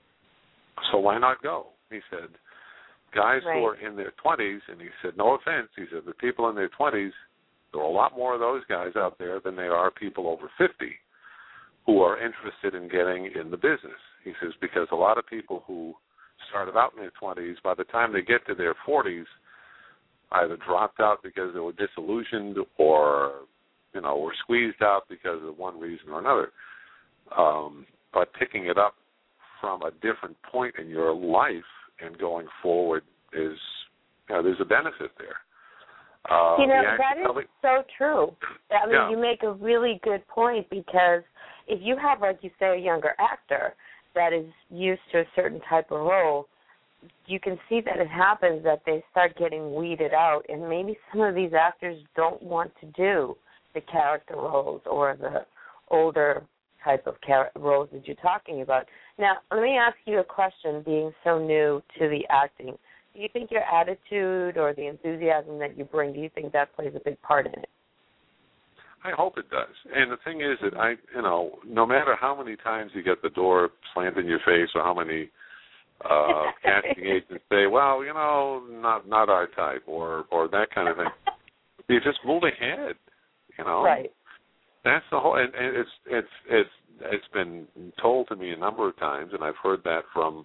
so why not go? He said, guys right. who are in their twenties, and he said, no offense, he said, the people in their twenties, there are a lot more of those guys out there than there are people over fifty who are interested in getting in the business. He says, because a lot of people who started out in their twenties, by the time they get to their forties, either dropped out because they were disillusioned or, you know, were squeezed out because of one reason or another. Um, but picking it up from a different point in your life and going forward is, you know, there's a benefit there. Uh, you know, the that is actually, so true. I mean, yeah. you make a really good point, because if you have, like you say, a younger actor that is used to a certain type of role, you can see that it happens that they start getting weeded out, and maybe some of these actors don't want to do the character roles or the older type of char- roles that you're talking about. Now, let me ask you a question, being so new to the acting. Do you think your attitude or the enthusiasm that you bring, do you think that plays a big part in it? I hope it does. And the thing is that I, you know, no matter how many times you get the door slammed in your face or how many uh, casting agents say, well, you know, not not our type, or or that kind of thing. You just move ahead, you know. Right. That's the whole. And, and it's it's it's it's been told to me a number of times, and I've heard that from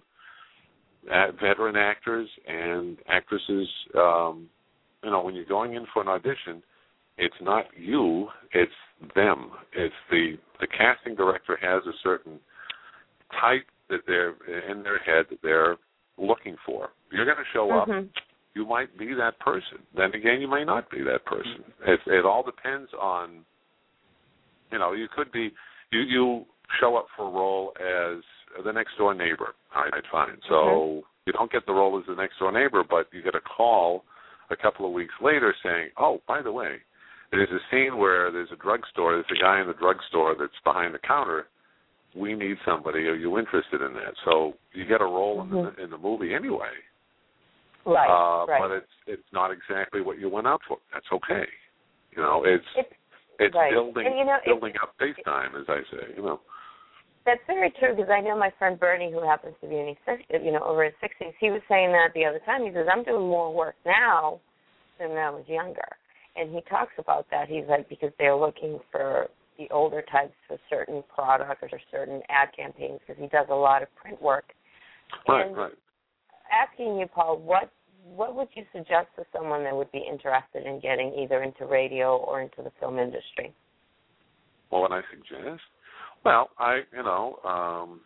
veteran actors and actresses. Um, you know, when you're going in for an audition, it's not you, it's them. It's the the casting director has a certain type that they're in their head that they're looking for. You're going to show mm-hmm. up. You might be that person. Then again, you may not be that person. It, it all depends on, you know, you could be, you, you show up for a role as the next door neighbor. All right, fine. So mm-hmm. you don't get the role as the next door neighbor, but you get a call a couple of weeks later saying, oh, by the way, there's a scene where there's a drugstore, there's a guy in the drugstore that's behind the counter. We need somebody. Are you interested in that? So you get a role mm-hmm. in, the, in the movie anyway. Right, uh, right. But it's it's not exactly what you went out for. That's okay. You know, it's it's, it's right. building and, you know, building up face time, as I say. You know. That's very true, because I know my friend Bernie, who happens to be in his, you know, over his sixties. He was saying that the other time. He says, I'm doing more work now than when I was younger. And he talks about that. He's like, because they're looking for the older types for certain products or certain ad campaigns, because he does a lot of print work. Right, and right. Asking you, Paul, what what would you suggest to someone that would be interested in getting either into radio or into the film industry? Well, what I suggest? Well, I, you know, um,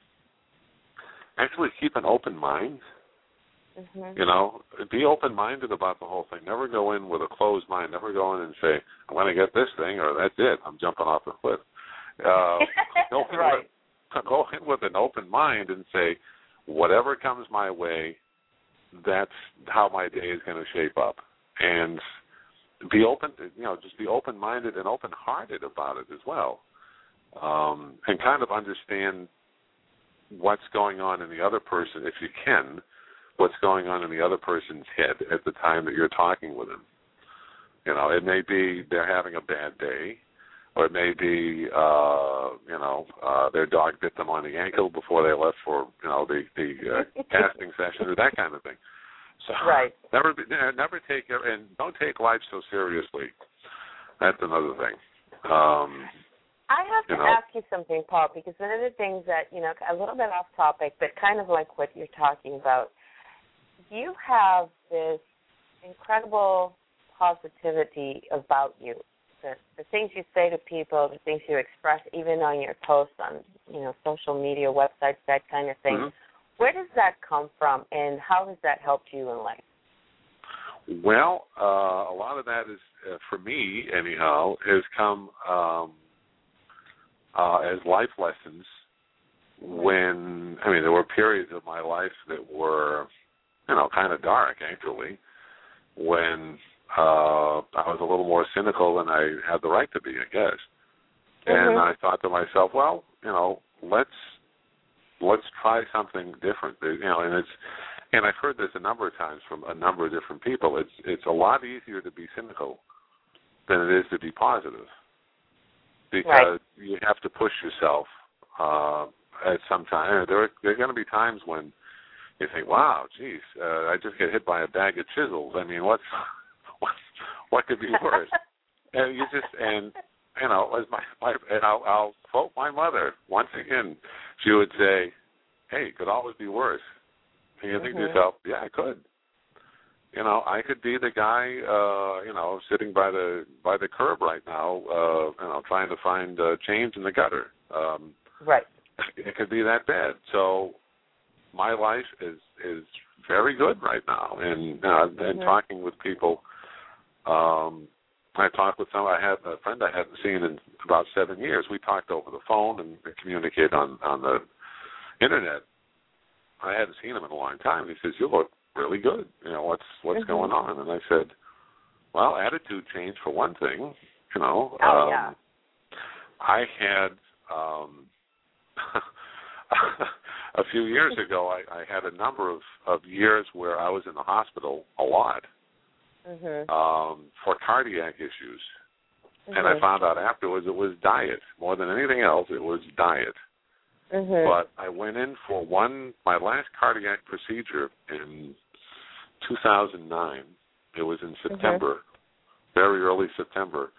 actually keep an open mind. Mm-hmm. You know, be open-minded about the whole thing. Never go in with a closed mind. Never go in and say, I'm going to get this thing, or that's it. I'm jumping off the cliff. Uh, go, in right. with, go in with an open mind and say, whatever comes my way, that's how my day is going to shape up. And be open, you know, just be open-minded and open-hearted about it as well, um, and kind of understand what's going on in the other person, if you can, what's going on in the other person's head at the time that you're talking with them. You know, it may be they're having a bad day, or it may be, uh, you know, uh, their dog bit them on the ankle before they left for, you know, the, the uh, casting session or that kind of thing. So right. never, never take and don't take life so seriously. That's another thing. Um, I have to you know, ask you something, Paul, because one of the things that, you know, a little bit off topic, but kind of like what you're talking about, you have this incredible positivity about you. The, the things you say to people, the things you express, even on your posts on, you know, social media, websites, that kind of thing. Mm-hmm. Where does that come from, and how has that helped you in life? Well, uh, a lot of that is, uh, for me anyhow, has come um, uh, as life lessons when, I mean, there were periods of my life that were, you know, kind of dark, actually, when uh, I was a little more cynical than I had the right to be, I guess. Mm-hmm. And I thought to myself, well, you know, let's let's try something different. You know, and it's and I've heard this a number of times from a number of different people. It's it's a lot easier to be cynical than it is to be positive, because right. you have to push yourself uh, at some time. There are, there are going to be times when you think, "Wow, geez, uh, I just get hit by a bag of chisels. I mean, what's what, what could be worse?" And you just and you know, as my, my and I'll, I'll quote my mother once again. She would say, "Hey, it could always be worse." And you think mm-hmm. to yourself, "Yeah, I could. You know, I could be the guy, uh, you know, sitting by the by the curb right now, uh, you know, trying to find uh, change in the gutter. Um, right. It could be that bad. So my life is is very good right now, and uh, and mm-hmm. talking with people." Um, I talked with some. I had a friend I hadn't seen in about seven years. We talked over the phone and communicated on, on the internet. I hadn't seen him in a long time. He says, "You look really good. You know, what's what's mm-hmm. going on?" And I said, "Well, attitude change for one thing. You know, oh, um, yeah. I had um, a few years ago. I, I had a number of, of years where I was in the hospital a lot." Mm-hmm. Um, for cardiac issues. Mm-hmm. And I found out afterwards it was diet. More than anything else, it was diet. Mm-hmm. But I went in for one, my last cardiac procedure in two thousand nine. It was in September, mm-hmm. very early September.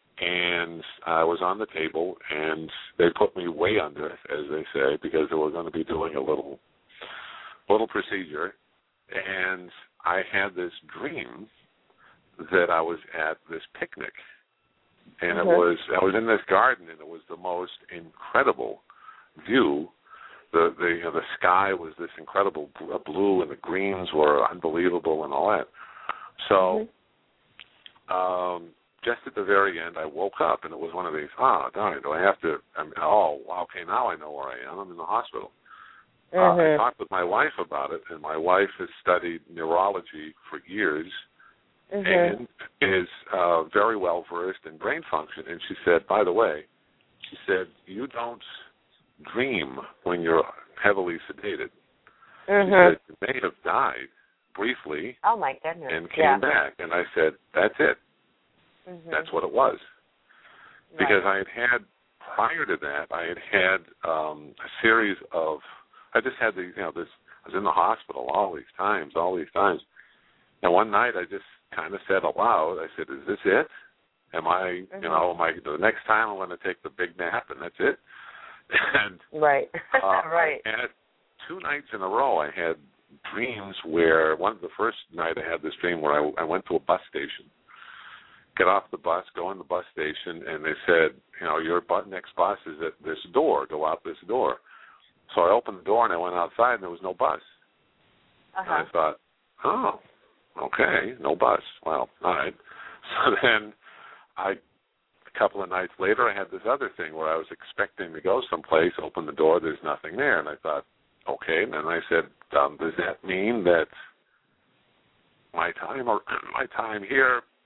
And I was on the table, and they put me way under, as they say, because they were going to be doing a little, little procedure. And I had this dream that I was at this picnic, and mm-hmm. it was I was in this garden, and it was the most incredible view. The the you know, the sky was this incredible blue, and the greens were unbelievable, and all that. So, mm-hmm. um, just at the very end, I woke up, and it was one of these. Ah, oh, darn it! Do I have to? I'm, oh, okay, now I know where I am. I'm in the hospital. Mm-hmm. Uh, I talked with my wife about it, and my wife has studied neurology for years. Mm-hmm. And is uh, very well versed in brain function. And she said, by the way, she said, you don't dream when you're heavily sedated. Mm-hmm. She said, you may have died briefly oh my goodness. and came yeah. back. And I said, that's it. Mm-hmm. That's what it was. Right. Because I had had, prior to that, I had had um, a series of, I just had these, you know, this, I was in the hospital all these times, all these times. And one night I just kind of said aloud, I said, is this it? Am I, mm-hmm. you know, am I, the next time I'm going to take the big nap and that's it? And right. uh, right. I had two nights in a row I had dreams where, one the first night I had this dream where I, I went to a bus station, get off the bus, go in the bus station, and they said, you know, your next bus is at this door, go out this door. So I opened the door and I went outside and there was no bus. Uh-huh. And I thought, oh, okay, no bus. Well, all right. So then I, a couple of nights later, I had this other thing where I was expecting to go someplace, open the door, there's nothing there. And I thought, okay. And then I said, um, does that mean that my time or my time here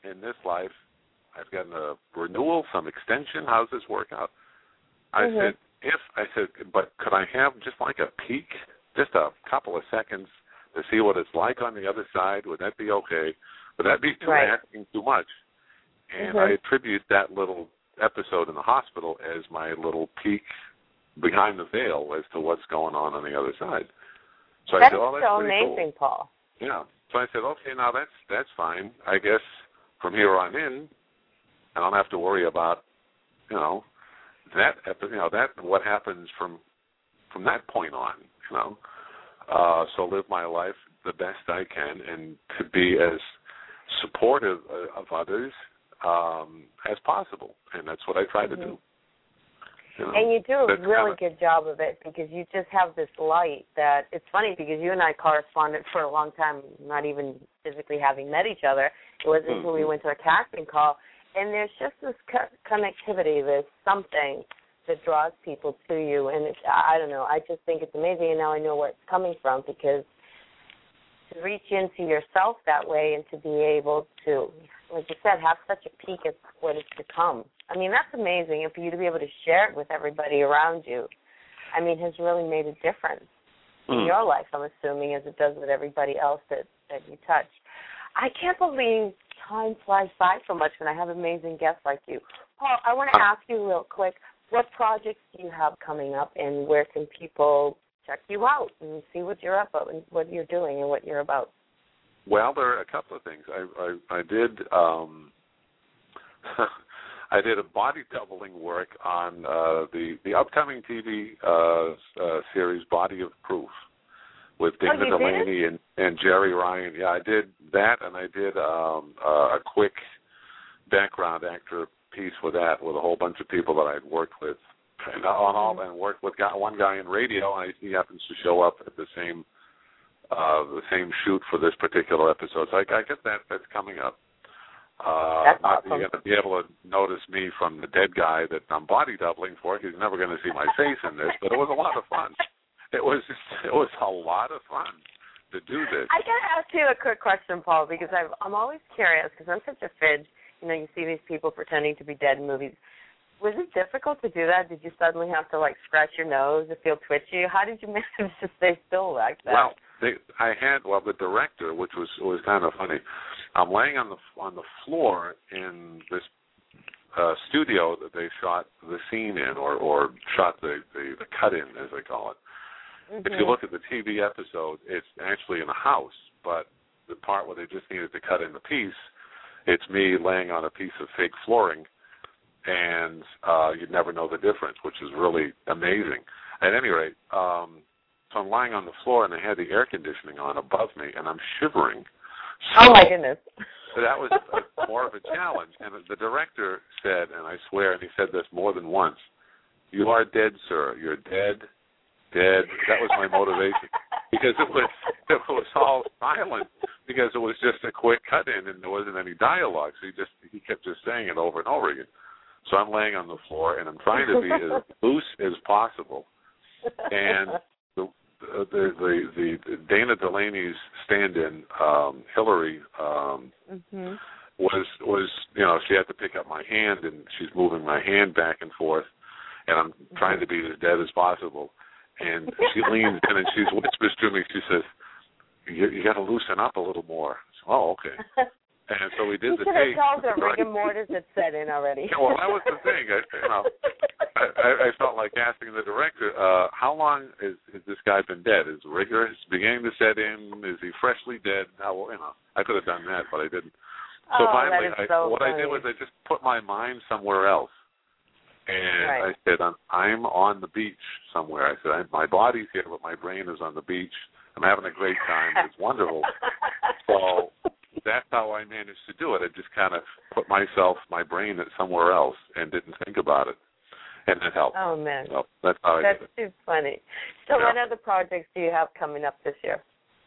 in this life. I've gotten a renewal, some extension. How does this work out? I mm-hmm. said, if, I said, but could I have just like a peek, just a couple of seconds to see what it's like on the other side? Would that be okay? Would that be too right. asking too much? And mm-hmm. I attribute that little episode in the hospital as my little peek behind the veil as to what's going on on the other side. So that's I said, oh, that's so pretty amazing, cool. Paul. Yeah. So I said, okay, now that's that's fine. I guess from here on in, I don't have to worry about, you know, that you know that what happens from from that point on. You know, uh, so live my life the best I can and to be as supportive of others um, as possible, and that's what I try mm-hmm. to do. You know, and you do a really kinda, good job of it because you just have this light that it's funny because you and I corresponded for a long time, not even physically having met each other. It wasn't mm-hmm. until we went to a casting call, and there's just this co- connectivity. There's something that draws people to you, and it's, I don't know, I just think it's amazing, and now I know where it's coming from because to reach into yourself that way and to be able to, like you said, have such a peek at what is to come. I mean, that's amazing, and for you to be able to share it with everybody around you, I mean, has really made a difference mm. in your life, I'm assuming, as it does with everybody else that, that you touch. I can't believe time flies by so much when I have amazing guests like you. Paul, I want to ask you real quick, what projects do you have coming up, and where can people check you out and see what you're up and what you're doing and what you're about? Well, there are a couple of things. I I, I did um, I did a body doubling work on uh, the the upcoming T V uh, uh, series Body of Proof with Dana oh, Delaney and, and Jerry Ryan. Yeah, I did that, and I did um, uh, a quick background actor piece with that with a whole bunch of people that I'd worked with, and on all and worked with one guy in radio. And he happens to show up at the same uh, the same shoot for this particular episode. So I, I guess that that's coming up. Uh, that's not awesome. You're going to be able to notice me from the dead guy that I'm body doubling for. He's never going to see my face in this, but it was a lot of fun. It was just, it was a lot of fun to do this. I got to ask you a quick question, Paul, because I've, I'm always curious because I'm such a fidge. You know, you see these people pretending to be dead in movies. Was it difficult to do that? Did you suddenly have to, like, scratch your nose or feel twitchy? How did you manage to stay still like that? Well, they, I had, well, the director, which was was kind of funny. I'm laying on the on the floor in this uh, studio that they shot the scene in, or, or shot the, the, the cut in, as they call it. Mm-hmm. If you look at the T V episode, it's actually in a house, but the part where they just needed to cut in the piece, it's me laying on a piece of fake flooring, and uh, you'd never know the difference, which is really amazing. At any rate, um, so I'm lying on the floor, and they had the air conditioning on above me, and I'm shivering. So oh, my goodness. That was a, more of a challenge. And the director said, and I swear, and he said this more than once, "You are dead, sir. You're dead, dead." That was my motivation. Because it was it was all silent, because it was just a quick cut-in, and there wasn't any dialogue. So he just he kept just saying it over and over again. So I'm laying on the floor, and I'm trying to be as loose as possible. And the the the, the Dana Delaney's stand-in, um, Hillary, um, mm-hmm. was was you know she had to pick up my hand, and she's moving my hand back and forth, and I'm trying to be as dead as possible. And she leans in and she whispers to me. She says, "You, you got to loosen up a little more." So, oh, okay. And so we did you the take. take. You should have told her rigor mortis had set in already. Yeah, well, that was the thing. I, you know, I, I felt like asking the director, uh, "How long is, has this guy been dead? Is rigor beginning to set in? Is he freshly dead?" How, well, you know, I could have done that, but I didn't. So oh, finally, that is so I, what funny. I did was I just put my mind somewhere else. And right. I said, I'm, I'm on the beach somewhere. I said, I, my body's here, but my brain is on the beach. I'm having a great time. It's wonderful. So that's how I managed to do it. I just kind of put myself, my brain at somewhere else and didn't think about it. And it helped. Oh, man. So that's how that's I did it. too funny. So yeah. what other projects do you have coming up this year?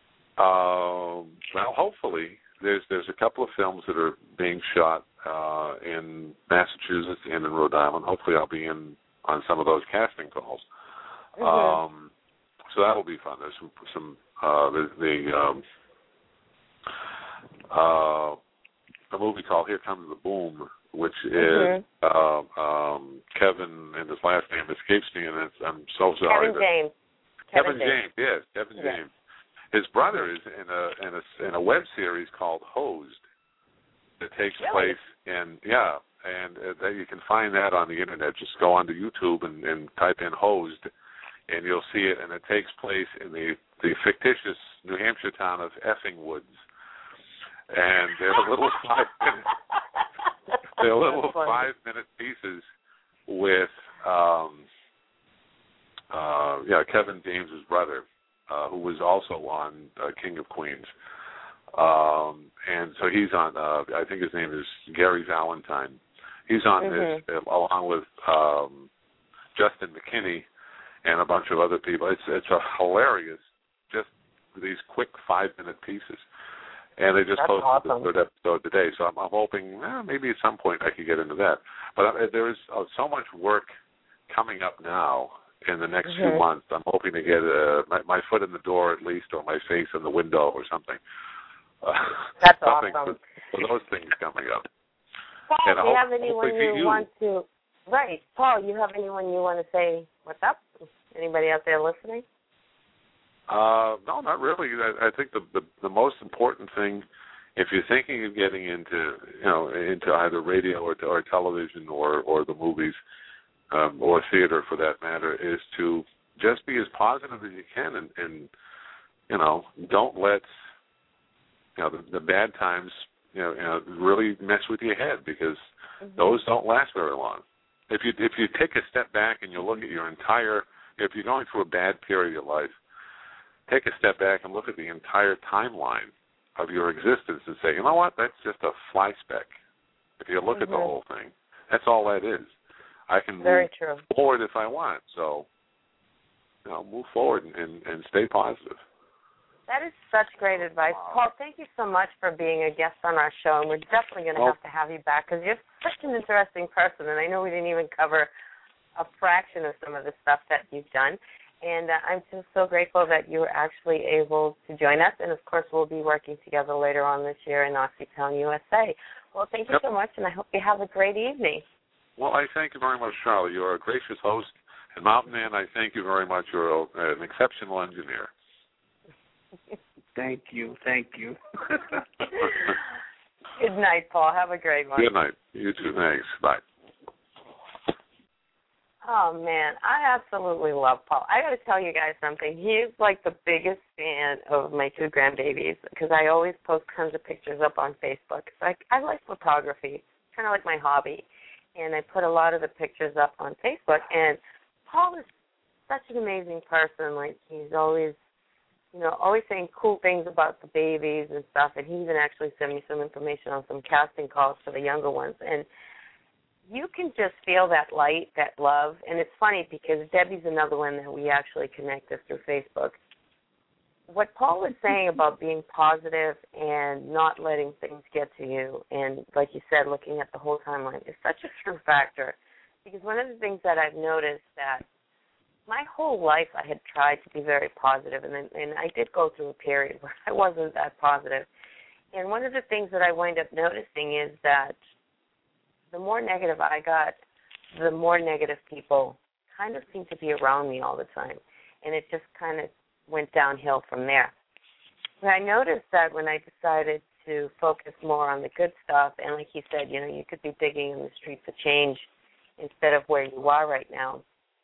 Um, well, hopefully. There's there's a couple of films that are being shot uh, in Massachusetts and in Rhode Island. Hopefully, I'll be in on some of those casting calls. Mm-hmm. Um, so that will be fun. There's some some uh, the, the um, uh, movie called Here Comes the Boom, which is mm-hmm. uh, um, Kevin, and his last name escapes me, and it's, I'm so sorry. Kevin James. Kevin, Kevin James. James, yes, Kevin yes. James. His brother is in a in a in a web series called Hosed that takes really? place in yeah, and uh, you can find that on the internet. Just go onto YouTube and, and type in Hosed, and you'll see it. And it takes place in the the fictitious New Hampshire town of Effing Woods. And they're little five minute, they're little five minute pieces with um, uh, yeah Kevin James's brother, uh, who was also on uh, King of Queens, um, and so he's on. Uh, I think his name is Gary Valentine. He's on mm-hmm. this uh, along with um, Justin McKinney and a bunch of other people. It's it's a hilarious, just these quick five minute pieces. And they just That's posted awesome. the third episode today, so I'm, I'm hoping eh, maybe at some point I could get into that. But uh, there is uh, so much work coming up now in the next mm-hmm. few months. I'm hoping to get uh, my, my foot in the door at least, or my face in the window, or something. Uh, That's something awesome. for, for those things coming up. Paul, and do I you hope, have anyone you, you want to? Right, Paul. You have anyone you want to say what's up? Anybody out there listening? Uh, no, not really. I, I think the, the the most important thing, if you're thinking of getting into, you know, into either radio or, or television or, or the movies, um, or theater for that matter, is to just be as positive as you can, and, and you know, don't let you know the, the bad times, you know, you know, really mess with your head, because mm-hmm. those don't last very long. If you if you take a step back and you look at your entire, if you're going through a bad period of your life, take a step back and look at the entire timeline of your existence and say, you know what, that's just a fly speck. If you look mm-hmm. at the whole thing, that's all that is. I can Very move true. forward if I want. So, you know, move forward and, and, and stay positive. That is such great advice. Paul, thank you so much for being a guest on our show, and we're definitely going to well, have to have you back, because you're such an interesting person, and I know we didn't even cover a fraction of some of the stuff that you've done. And uh, I'm just so grateful that you were actually able to join us. And, of course, we'll be working together later on this year in Oxytown, U S A. Well, thank you yep. so much, and I hope you have a great evening. Well, I thank you very much, Charlie. You're a gracious host. And Mountain Man, I thank you very much. You're a, an exceptional engineer. Thank you. Thank you. Good night, Paul. Have a great one. Good night. You too. Thanks. Bye. Oh, man, I absolutely love Paul. I got to tell you guys something. He's like the biggest fan of my two grandbabies, because I always post tons of pictures up on Facebook. Like, I like photography. It's kind of like my hobby. And I put a lot of the pictures up on Facebook. And Paul is such an amazing person. Like, he's always, you know, always saying cool things about the babies and stuff. And he even actually sent me some information on some casting calls for the younger ones. And you can just feel that light, that love. And it's funny because Debbie's another one that we actually connected through Facebook. What Paul was saying about being positive and not letting things get to you, and like you said, looking at the whole timeline, is such a true factor. Because one of the things that I've noticed that my whole life I had tried to be very positive, and, and I did go through a period where I wasn't that positive. And one of the things that I wind up noticing is that the more negative I got, the more negative people kind of seemed to be around me all the time. And it just kind of went downhill from there. But I noticed that when I decided to focus more on the good stuff, and like you said, you know, you could be digging in the streets of change instead of where you are right now,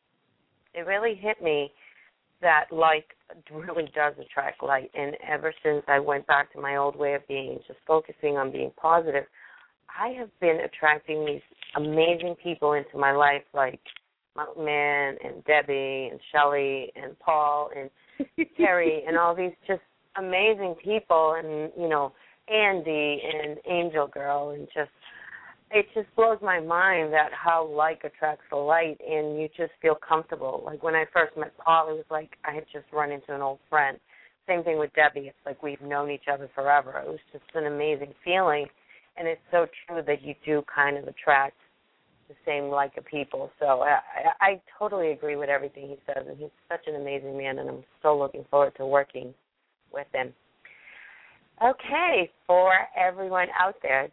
it really hit me that light really does attract light. And ever since I went back to my old way of being, just focusing on being positive, I have been attracting these amazing people into my life, like Mountain Man and Debbie and Shelley and Paul and Terry and all these just amazing people, and, you know, Andy and Angel Girl, and just, it just blows my mind that how like attracts the light, and you just feel comfortable. Like when I first met Paul, it was like I had just run into an old friend. Same thing with Debbie. It's like we've known each other forever. It was just an amazing feeling. And it's so true that you do kind of attract the same like of people. So I, I, I totally agree with everything he says, and he's such an amazing man, and I'm so looking forward to working with him. Okay, for everyone out there,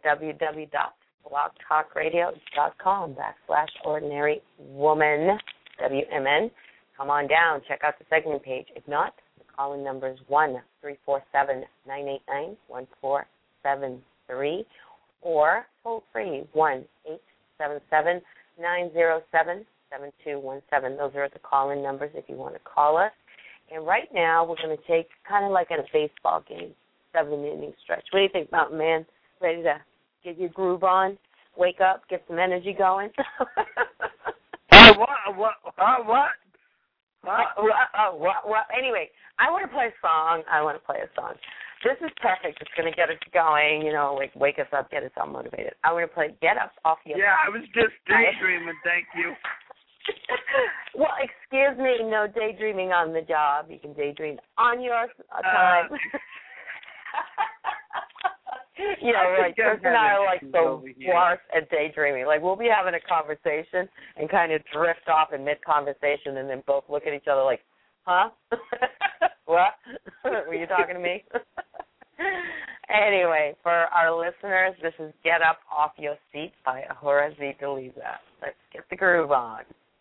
www.blogtalkradio.com backslash ordinary woman, W M N. Come on down, check out the segment page. If not, the call-in number is one three four seven, nine eight nine, one four seven three or toll free one eight seven seven, nine zero seven, seven two one seven. Those are the call-in numbers if you want to call us. And right now we're going to take kind of like at a baseball game, seven-inning stretch. What do you think, Mountain Man? Ready to get your groove on, wake up, get some energy going? uh, what? What? Uh, what? What? What? What? What? Anyway, I want to play a song. I want to play a song. This is perfect. It's going to get us going, you know, like wake us up, get us all motivated. I want to play Get Up Off Your Yeah, I was just daydreaming. Thank you. Well, excuse me, no daydreaming on the job. You can daydream on your time. Uh, you know, like Chris and I are like the worst at daydreaming. Like we'll be having a conversation and kind of drift off in mid-conversation and then both look at each other like, huh? What? Were you talking to me? Anyway, for our listeners, this is Get Up Off Your Seat by Ahura Z. Deliza. Let's get the groove on.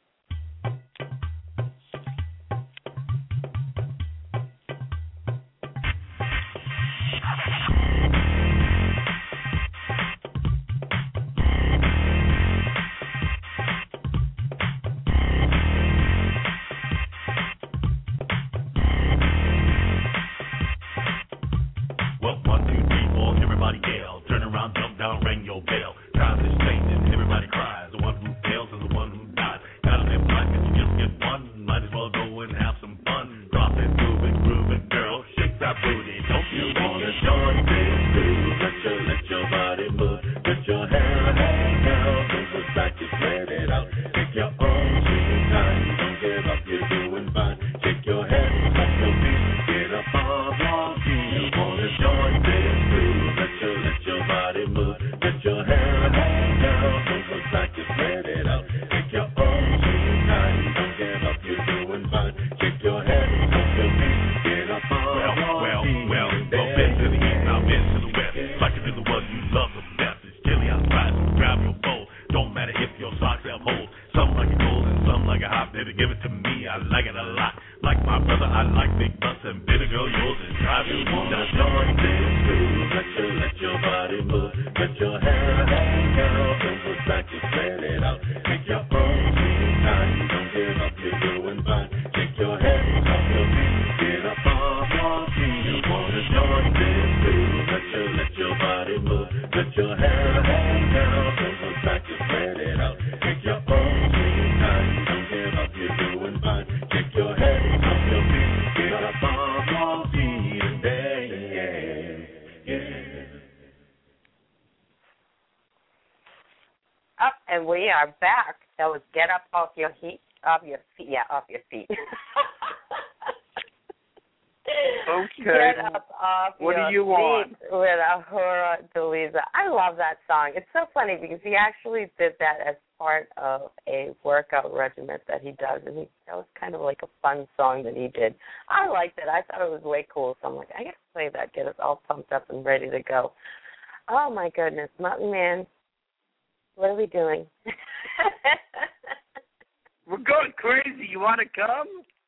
And we are back. That was Get Up Off Your Feet. Off your feet. Yeah, off your feet. Okay. Get Up Off what Your do you Feet want? with Ahura Deliza. I love that song. It's so funny because he actually did that as part of a workout regimen that he does, and he, that was kind of like a fun song that he did. I liked it. I thought it was way cool, so I'm like, I got to play that, get us all pumped up and ready to go. Oh, my goodness. Mountain Man. What are we doing? We're going crazy. You want to come?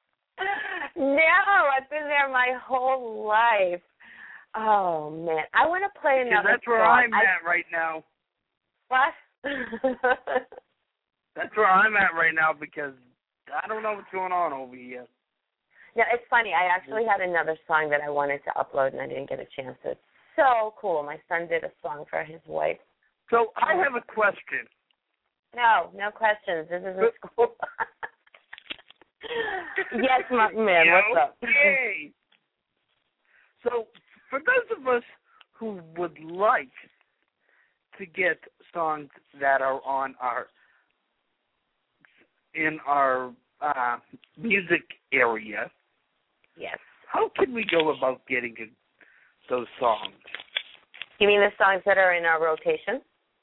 No, I've been there my whole life. Oh, man. I want to play another that's where song. I'm I, at right now. What? That's where I'm at right now because I don't know what's going on over here. Yeah, it's funny. I actually had another song that I wanted to upload, and I didn't get a chance to. It's so cool. My son did a song for his wife. So I have a question. No, no questions. This isn't school. Yes, my man, what's up? Okay. So for those of us who would like to get songs that are on our in our uh, music area, yes. How can we go about getting a, those songs? You mean the songs that are in our rotation?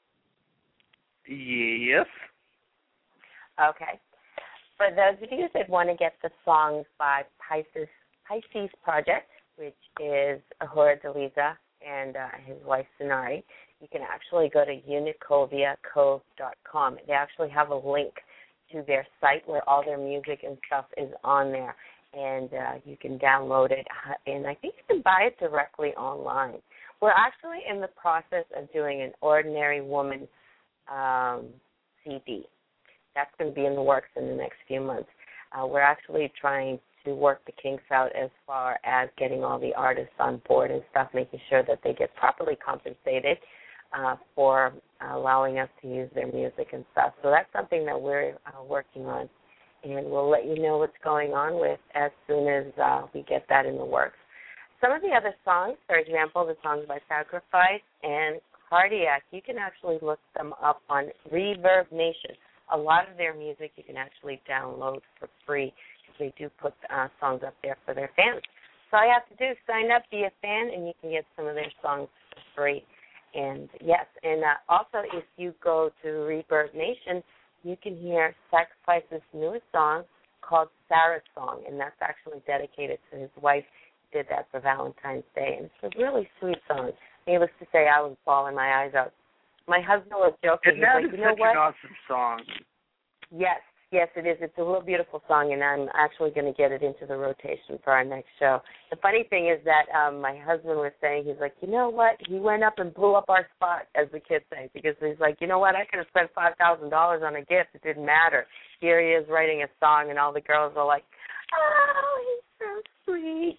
Yes. Okay. For those of you that want to get the songs by Pisces, Pisces Project, which is Ahura Deliza, and uh, his wife, Sonari, you can actually go to unikovia cove dot com. They actually have a link to their site where all their music and stuff is on there, and uh, you can download it, and I think you can buy it directly online. We're actually in the process of doing an Ordinary Woman um, C D. That's going to be in the works in the next few months. Uh, we're actually trying to work the kinks out as far as getting all the artists on board and stuff, making sure that they get properly compensated uh, for allowing us to use their music and stuff. So that's something that we're uh, working on, and we'll let you know what's going on with as soon as uh, we get that in the works. Some of the other songs, for example, the songs by Sacrifice and Cardiac, you can actually look them up on Reverb Nation. A lot of their music you can actually download for free. They do put uh, songs up there for their fans. So all you have to do is sign up, be a fan, and you can get some of their songs for free. And, yes, and uh, also if you go to Reverb Nation, you can hear Sacrifice's newest song called Sarah's Song, and that's actually dedicated to his wife. He did that for Valentine's Day, and it's a really sweet song. Needless to say, I was bawling my eyes out. My husband was joking. And that He's is like, you know such what? an awesome song. Yes, yes, it is. It's a real beautiful song, and I'm actually going to get it into the rotation for our next show. The funny thing is that um, my husband was saying, he's like, you know what? He went up and blew up our spot, as the kids say, because he's like, you know what? I could have spent five thousand dollars on a gift. It didn't matter. Here he is writing a song, and all the girls are like, oh, he's so sweet.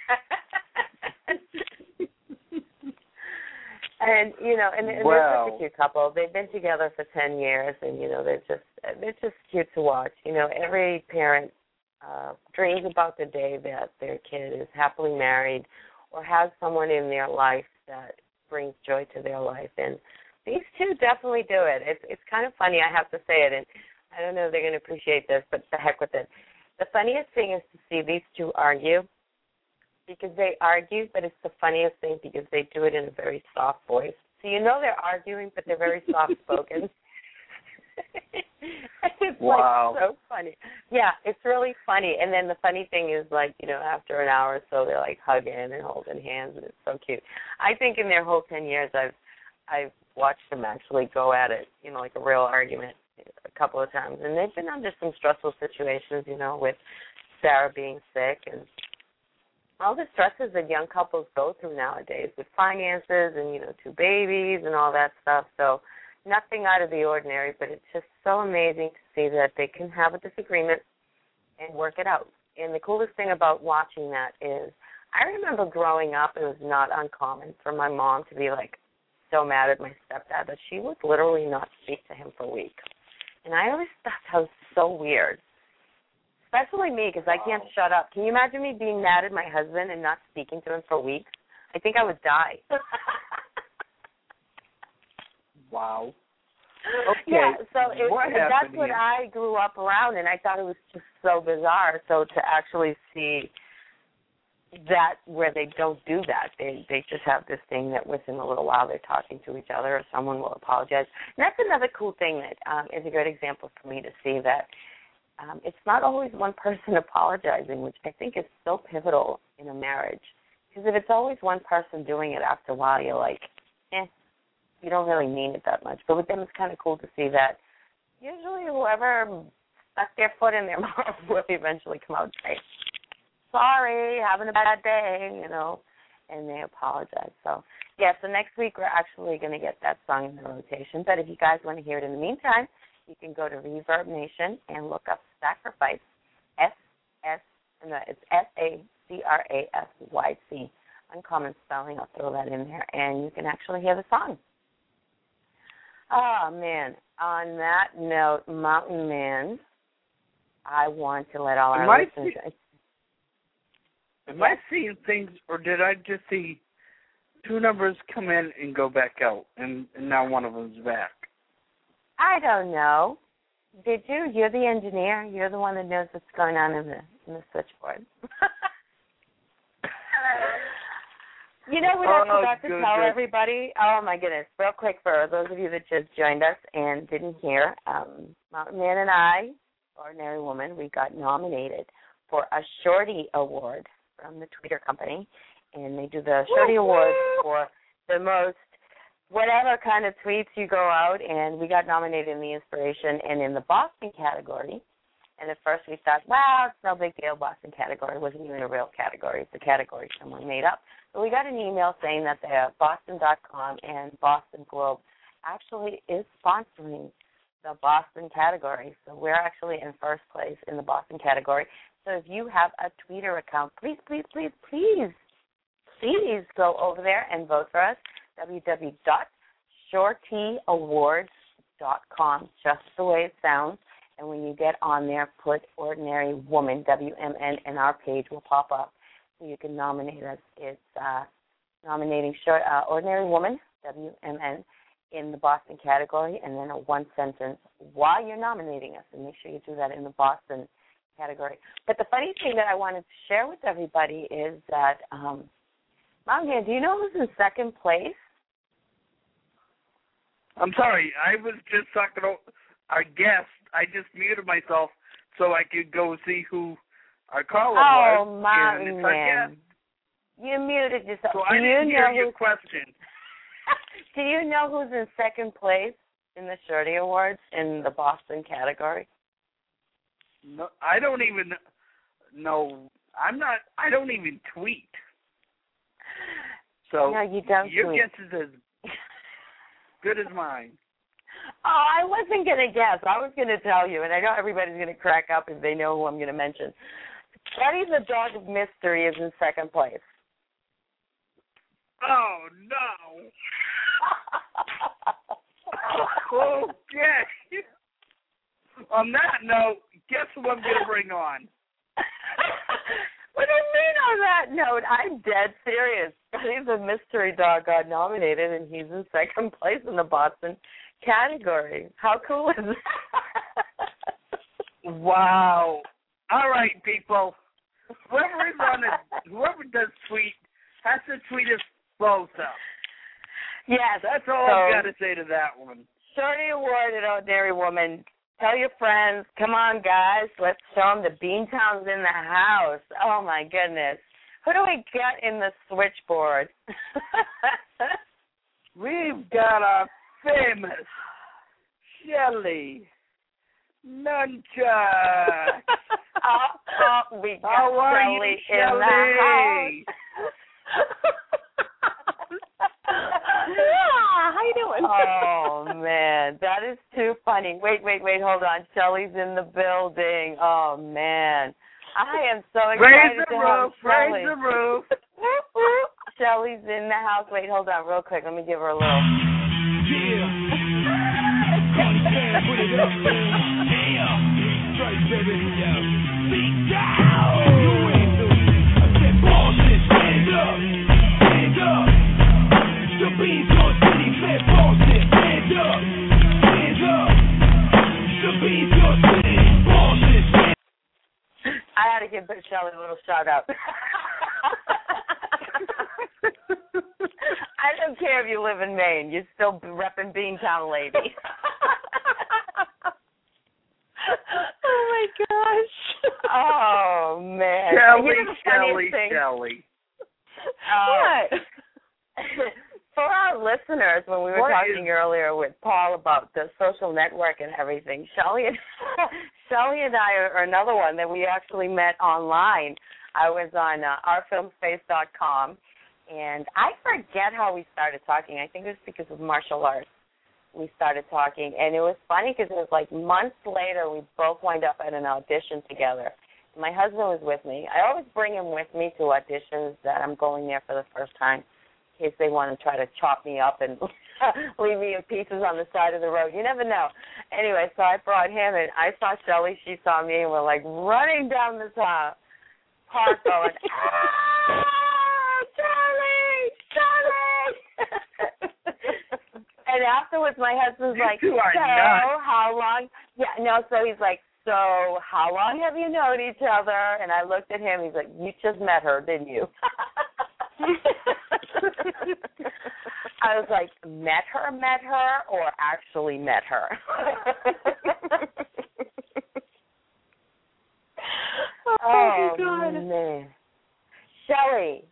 And you know, and, and wow. they're such a cute couple. They've been together for ten years, and you know, they're just they're just cute to watch. You know, every parent uh, dreams about the day that their kid is happily married or has someone in their life that brings joy to their life. And these two definitely do it. It's it's kind of funny, I have to say it, and I don't know if they're going to appreciate this, but the heck with it. The funniest thing is to see these two argue. Because they argue, but it's the funniest thing because they do it in a very soft voice. So you know they're arguing, but they're very soft-spoken. It's wow. like so funny. Yeah, it's really funny. And then the funny thing is, like, you know, after an hour or so, they're like hugging and holding hands, and it's so cute. I think in their whole ten years, I've I've watched them actually go at it, you know, like a real argument a couple of times. And they've been under some stressful situations, you know, with Sarah being sick and all the stresses that young couples go through nowadays with finances and, you know, two babies and all that stuff. So nothing out of the ordinary, but it's just so amazing to see that they can have a disagreement and work it out. And the coolest thing about watching that is I remember growing up, it was not uncommon for my mom to be, like, so mad at my stepdad that she would literally not speak to him for weeks. And I always thought that was so weird. Especially me, because I can't shut up. Can you imagine me being mad at my husband and not speaking to him for weeks? I think I would die. Wow. Okay. Yeah, so it, what that's what here? I grew up around, and I thought it was just so bizarre. So to actually see that where they don't do that, they they just have this thing that within a little while they're talking to each other or someone will apologize. And that's another cool thing that um, is a great example for me to see that Um, it's not always one person apologizing, which I think is so pivotal in a marriage. Because if it's always one person doing it, after a while you're like, eh, you don't really mean it that much. But with them, it's kind of cool to see that usually whoever stuck their foot in their mouth will eventually come out and say, sorry, having a bad day, you know, and they apologize. So, yeah, so next week we're actually going to get that song in the rotation. But if you guys want to hear it in the meantime, you can go to Reverb Nation and look up Sacrifice, S S, and it's S A C R A S Y C. Uncommon spelling, I'll throw that in there, and you can actually hear the song. Oh, man. On that note, Mountain Man, I want to let all our am I listeners... See, am I seeing things, or did I just see two numbers come in and go back out, and, and now one of them's back? I don't know. Did you? You're the engineer. You're the one that knows what's going on in the in the switchboard. You know what I oh, forgot to good, tell good. everybody? Oh, my goodness. Real quick, for those of you that just joined us and didn't hear, um, Mountain Man and I, Ordinary Woman, we got nominated for a Shorty Award from the Tweeter Company. and they do the Shorty Awards for the most whatever kind of tweets you go out, and we got nominated in the Inspiration and in the Boston category. And at first we thought, wow, it's no big deal, Boston category. It wasn't even a real category. It's a category someone made up. But we got an email saying that the Boston dot com and Boston Globe actually is sponsoring the Boston category. So we're actually in first place in the Boston category. So if you have a Twitter account, please, please, please, please, please go over there and vote for us. w w w dot shorty awards dot com, just the way it sounds. And when you get on there, put Ordinary Woman, W M N, and our page will pop up so you can nominate us. It's uh, nominating short, uh, Ordinary Woman, W M N, in the Boston category, and then a one sentence while you're nominating us. And make sure you do that in the Boston category. But the funny thing that I wanted to share with everybody is that, um, Mom, Dan, do you know who's in second place? I'm sorry, I was just talking to our guest. I just muted myself so I could go see who our caller oh, was. Oh, Mountain Man. You muted yourself. So do I didn't you hear know your who's, question. Do you know who's in second place in the Shorty Awards in the Boston category? No, I don't even know. I'm not. I don't even tweet. So no, you don't your tweet. guess is as good as mine. Oh, I wasn't going to guess. I was going to tell you, and I know everybody's going to crack up if they know who I'm going to mention. Betty the Dog of Mystery is in second place. Oh, no. Okay. On that note, guess who I'm going to bring on? What do you mean on that note? I'm dead serious. He's a mystery dog got nominated, and he's in second place in the Boston category. How cool is that? Wow. All right, people. Whoever is on it, whoever does tweet has to tweet us both up. Yes. That's all so, I've got to say to that one. Shorty Award and Ordinary Woman. Tell your friends, come on, guys, let's show them the Beantown's in the house. Oh, my goodness. Who do we get in the switchboard? We've got a famous Shelly Nunchuck. oh, oh, we got How are Shelly you, in Shelly? the house. Yeah, how you doing? Oh, man, that is too funny. Wait, wait, wait, hold on. Shelly's in the building. Oh, man. I am so excited Raise the to roof, have Shelly. raise the roof. Shelly's in the house. Wait, hold on real quick. Let me give her a little. Yeah. Cardi fan, put it up. Yeah. Straight, baby. Yeah. Big down. You ain't new. I said, Boston, stand up. Stand up. The beats on city, said Boston, stand up. Stand up. The beats on city, Boston, stand up. I had to give Shelly a little shout out. I don't care if you live in Maine. You're still repping Beantown, lady. Oh, my gosh. Oh, man. Shelly, You know the Shelly, funniest thing? Shelly. Uh, What? For our listeners, when we were What talking is- earlier with Paul about the social network and everything, Shelly and, Shelly and I are another one that we actually met online. I was on uh, our film space dot com, and I forget how we started talking. I think it was because of martial arts. We started talking, and it was funny because it was like months later we both wind up at an audition together. My husband was with me. I always bring him with me to auditions that I'm going there for the first time, in case they want to try to chop me up and leave me in pieces on the side of the road. You never know. Anyway, so I brought him, and I saw Shelly, she saw me, and we're like running down this uh, park going, ah, Charlie, Charlie. And afterwards, my husband's You like, two are so nuts. how long? Yeah, no, so he's like, so how long have you known each other? And I looked at him. He's like, you just met her, didn't you? I was like, met her, met her, or actually met her? Oh, oh, my God. man. Shelly,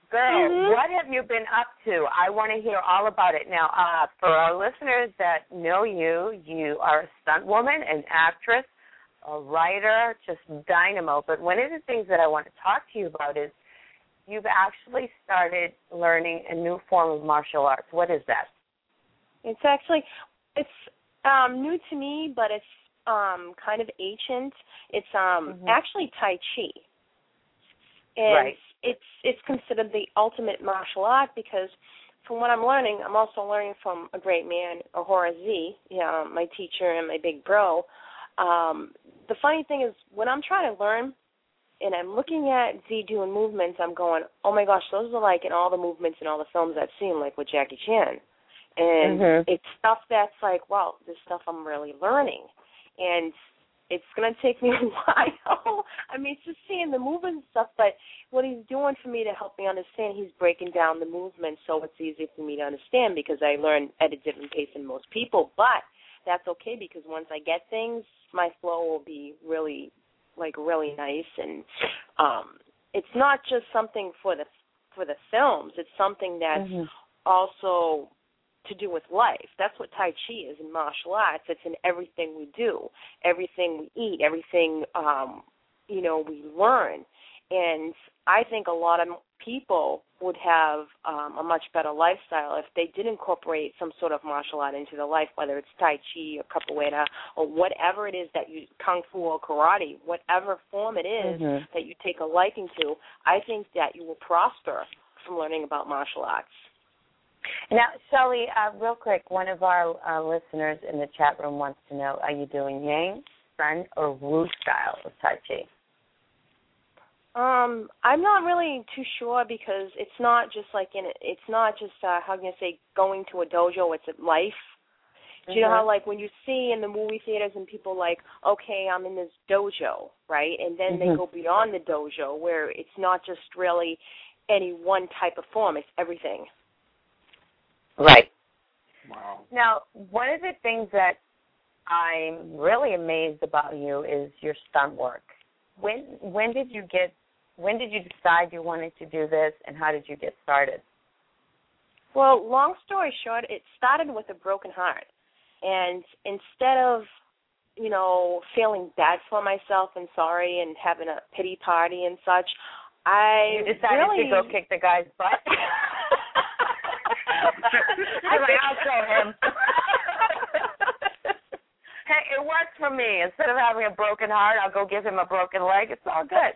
girl, Mhm. what have you been up to? I want to hear all about it. Now, uh, for our listeners that know you, you are a stunt woman, an actress, a writer, just dynamo. But one of the things that I want to talk to you about is you've actually started learning a new form of martial arts. What is that? It's actually, it's um, new to me, but it's um, kind of ancient. It's um, Mhm. actually Tai Chi. And Right. it's it's considered the ultimate martial art because from what I'm learning, I'm also learning from a great man, Ahura Z, yeah, my teacher and my big bro. Um, the funny thing is when I'm trying to learn and I'm looking at Z doing movements, I'm going, oh, my gosh, those are like in all the movements in all the films I've seen, like with Jackie Chan. And Mhm. it's stuff that's like, wow, this stuff I'm really learning. And it's going to take me a while. I mean, it's just seeing the movements and stuff, but what he's doing for me to help me understand, he's breaking down the movements so it's easy for me to understand because I learn at a different pace than most people. But that's okay because once I get things, my flow will be really, like, really nice. And um, it's not just something for the for the films. It's something that's Mhm. also to do with life. That's what Tai Chi is in martial arts. It's in everything we do, everything we eat, everything, um, you know, we learn. And I think a lot of people would have um, a much better lifestyle if they did incorporate some sort of martial art into their life, whether it's Tai Chi or Capoeira or whatever it is that you, Kung Fu or Karate, whatever form it is Mhm. that you take a liking to, I think that you will prosper from learning about martial arts. Now, Shelley, uh, real quick, one of our uh, listeners in the chat room wants to know, are you doing Yang, Sun, or Wu style of Tai Chi? Um, I'm not really too sure because it's not just like in it's not just uh, how can I say going to a dojo. It's a life. Do you know how like when you see in the movie theaters and people like, okay, I'm in this dojo, right? And then Mhm. they go beyond the dojo where it's not just really any one type of form. It's everything. Right. Wow. Now, one of the things that I'm really amazed about you is your stunt work. When when did you get when did you decide you wanted to do this, and how did you get started? Well, long story short, it started with a broken heart. And instead of, you know, feeling bad for myself and sorry and having a pity party and such, I You decided really... to go kick the guy's butt? I'm like, I'll show him. Hey, it works for me. Instead of having a broken heart, I'll go give him a broken leg. It's all good.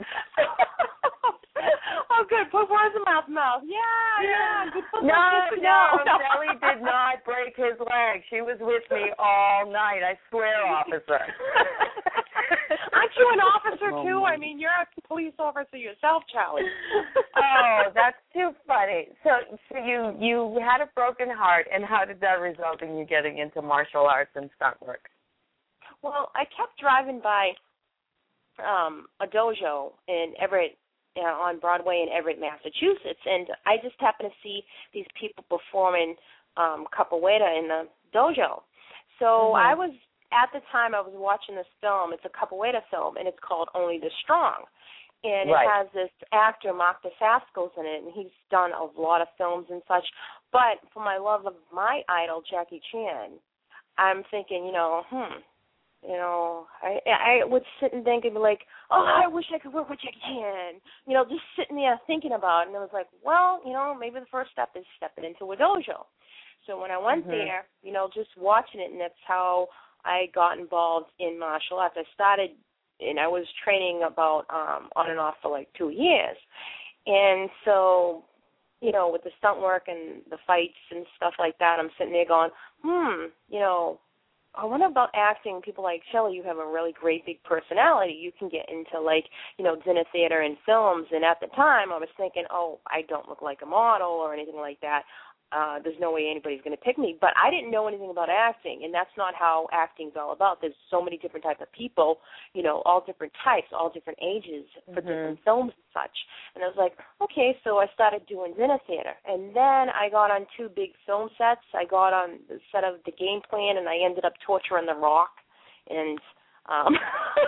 Oh, good. Put words in mouth, mouth. Yeah, yeah. Good for No, good to no, know. Shelly did not break his leg. She was with me all night. I swear, officer. Aren't you an officer, too? I mean, you're a police officer yourself, Charlie. Oh, that's too funny. So, so you you had a broken heart, and how did that result in you getting into martial arts and stunt work? Well, I kept driving by um, a dojo in Everett, uh, on Broadway in Everett, Massachusetts, and I just happened to see these people performing um, capoeira in the dojo. So Mm-hmm. I was, at the time, I was watching this film. It's a capoeira film, and it's called Only the Strong. And Right. it has this actor, Mark DeSascos, in it, and he's done a lot of films and such. But for my love of my idol, Jackie Chan, I'm thinking, you know, hmm, You know, I I would sit and think and be like, oh, I wish I could work with Jackie Chan. You know, just sitting there thinking about it. And I was like, well, you know, maybe the first step is stepping into a dojo. So when I went Mhm. there, you know, just watching it, and that's how I got involved in martial arts. I started, and I was training about um, on and off for like two years. And so, you know, with the stunt work and the fights and stuff like that, I'm sitting there going, hmm, you know, I wonder about acting. People like, Shelley, you have a really great big personality. You can get into, like, you know, dinner theater and films. And at the time, I was thinking, oh, I don't look like a model or anything like that. Uh, there's no way anybody's going to pick me. But I didn't know anything about acting, and that's not how acting's all about. There's so many different types of people, you know, all different types, all different ages for Mhm. different films and such. And I was like, okay, so I started doing dinner theater. And then I got on two big film sets. I got on the set of The Game Plan, and I ended up torturing The Rock. And um,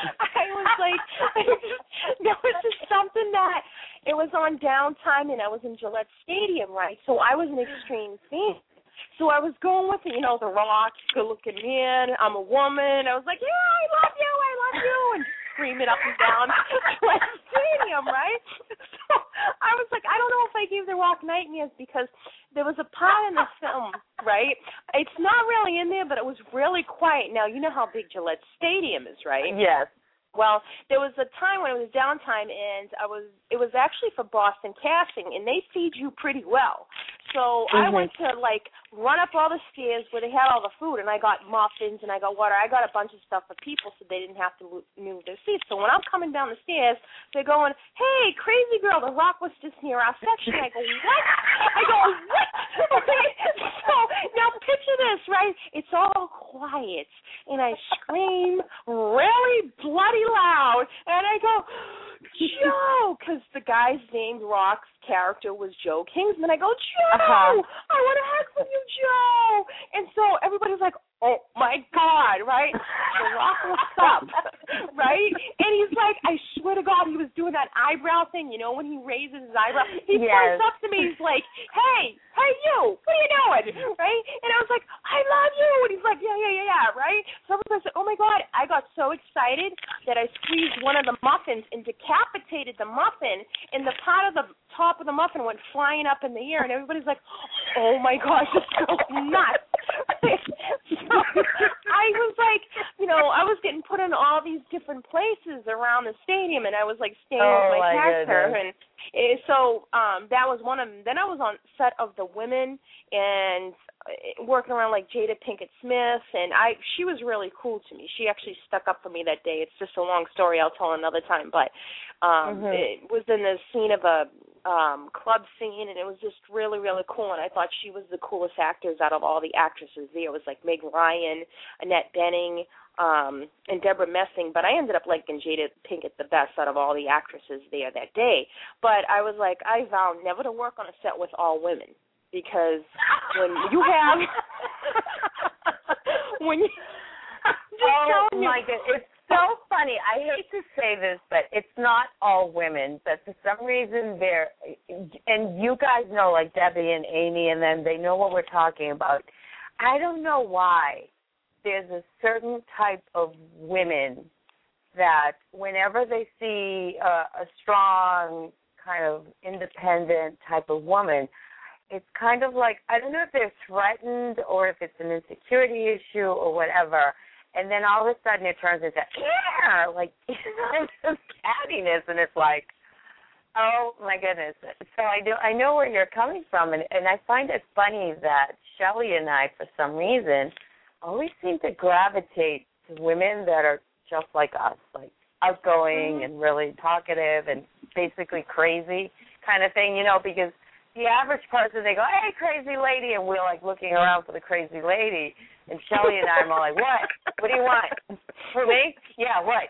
I was like, there was just something that, it was on downtime, and I was in Gillette Stadium, right? So I was an extreme fan. So I was going with it, you know, The Rock, good-looking man, I'm a woman. I was like, yeah, I love you, I love you, and screaming up and down Gillette Stadium, right? So I was like, I don't know if I gave The Rock nightmares because there was a part in the film, right? It's not really in there, but it was really quiet. Now, you know how big Gillette Stadium is, right? Yes. Well, there was a time when it was downtime, and I was it was actually for Boston Casting, and they feed you pretty well. So mm-hmm. I went to, like, run up all the stairs where they had all the food, and I got muffins, and I got water. I got a bunch of stuff for people so they didn't have to move their seats. So when I'm coming down the stairs, they're going, hey, crazy girl, The Rock was just near our section. I go, what? I go, what? So now picture this, right? It's all quiet, and I scream really bloody loud, and I go, Joe, because the guy's named Rock's character was Joe Kingsman. I go, Joe, uh-huh. I want to hug with you, Joe. And so everybody's like, oh, my God, right? The Rock looks up, right? And he's like, I swear to God, he was doing that eyebrow thing, you know, when he raises his eyebrow. He yes. points up to me. He's like, hey, hey, you, what are you doing, right? And I was like, I love you. And he's like, yeah, yeah, yeah, yeah, right? So everybody said, oh, my God. I got so excited that I squeezed one of the muffins and decapitated the muffin, and the part of the top of the muffin went flying up in the air, and everybody's like, oh, my gosh, this girl's nuts. So I was like, you know, I was getting put in all these different places around the stadium, and I was like staying oh, with my, my character, goodness. and it, so um, that was one of them. Then I was on set of The Women and working around like Jada Pinkett Smith, and I she was really cool to me. She actually stuck up for me that day. It's just a long story. I'll tell another time, but um, mm-hmm. it was in the scene of a um club scene, and it was just really, really cool, and I thought she was the coolest actors out of all the actresses there. It was like Meg Ryan, Annette Bening, um, and Deborah Messing, but I ended up liking Jada Pinkett the best out of all the actresses there that day. But I was like, I vow never to work on a set with all women, because when you have when you oh my goodness, it's so funny. I hate to say this, but it's not all women. But for some reason, they're, and you guys know, like Debbie and Amy, and then they know what we're talking about. I don't know why there's a certain type of women that whenever they see a, a strong, kind of independent type of woman, it's kind of like, I don't know if they're threatened or if it's an insecurity issue or whatever. And then all of a sudden it turns into, yeah, like, just cattiness, and it's like, oh, my goodness. So I do, I know where you're coming from, and, and I find it funny that Shelley and I, for some reason, always seem to gravitate to women that are just like us, like outgoing and really talkative and basically crazy kind of thing, you know, because the average person, they go, hey, crazy lady, and we're, like, looking around for the crazy lady. And Shelley and I are all like, what? What do you want? For me? Yeah, what?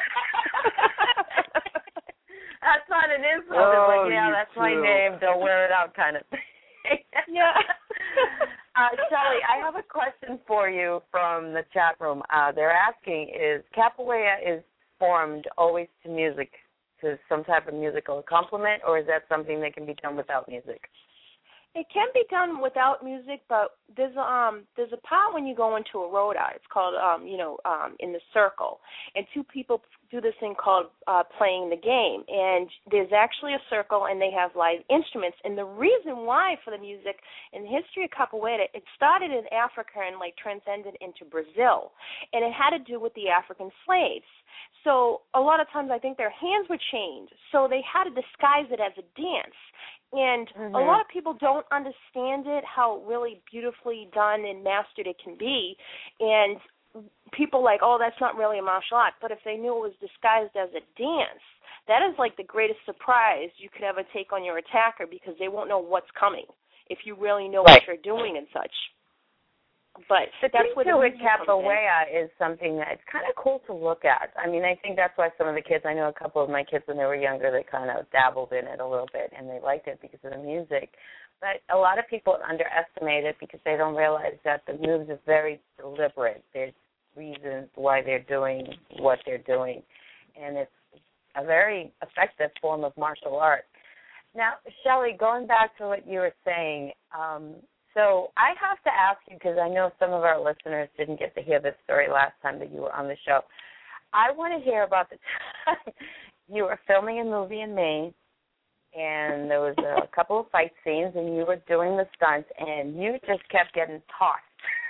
That's not an insult. Oh, it's like, yeah, that's my name. Don't wear it out kind of thing. Yeah. uh, Shelley, I have a question for you from the chat room. Uh, they're asking, is capoeira is formed always to music, to some type of musical accompaniment, or is that something that can be done without music? It can be done without music, but there's um there's a part when you go into a rota. It's called um you know um in the circle, and two people do this thing called uh, playing the game. And there's actually a circle, and they have live instruments. And the reason why for the music in the history of capoeira, it started in Africa and like transcended into Brazil, and it had to do with the African slaves. So a lot of times I think their hands were chained, so they had to disguise it as a dance. And mm-hmm. a lot of people don't understand it, how really beautifully done and mastered it can be. And people like, oh, that's not really a martial art. But if they knew it was disguised as a dance, that is like the greatest surprise you could ever take on your attacker, because they won't know what's coming if you really know right. what you're doing and such. But the that's what it with capoeira is something that it's kind of cool to look at. I mean, I think that's why some of the kids, I know a couple of my kids when they were younger, they kind of dabbled in it a little bit, and they liked it because of the music. But a lot of people underestimate it because they don't realize that the moves are very deliberate. They're reasons why they're doing what they're doing. And it's a very effective form of martial art. Now, Shelley, going back to what you were saying, um, so I have to ask you, because I know some of our listeners didn't get to hear this story last time that you were on the show. I want to hear about the time you were filming a movie in Maine, and there was a couple of fight scenes, and you were doing the stunts, and you just kept getting tossed.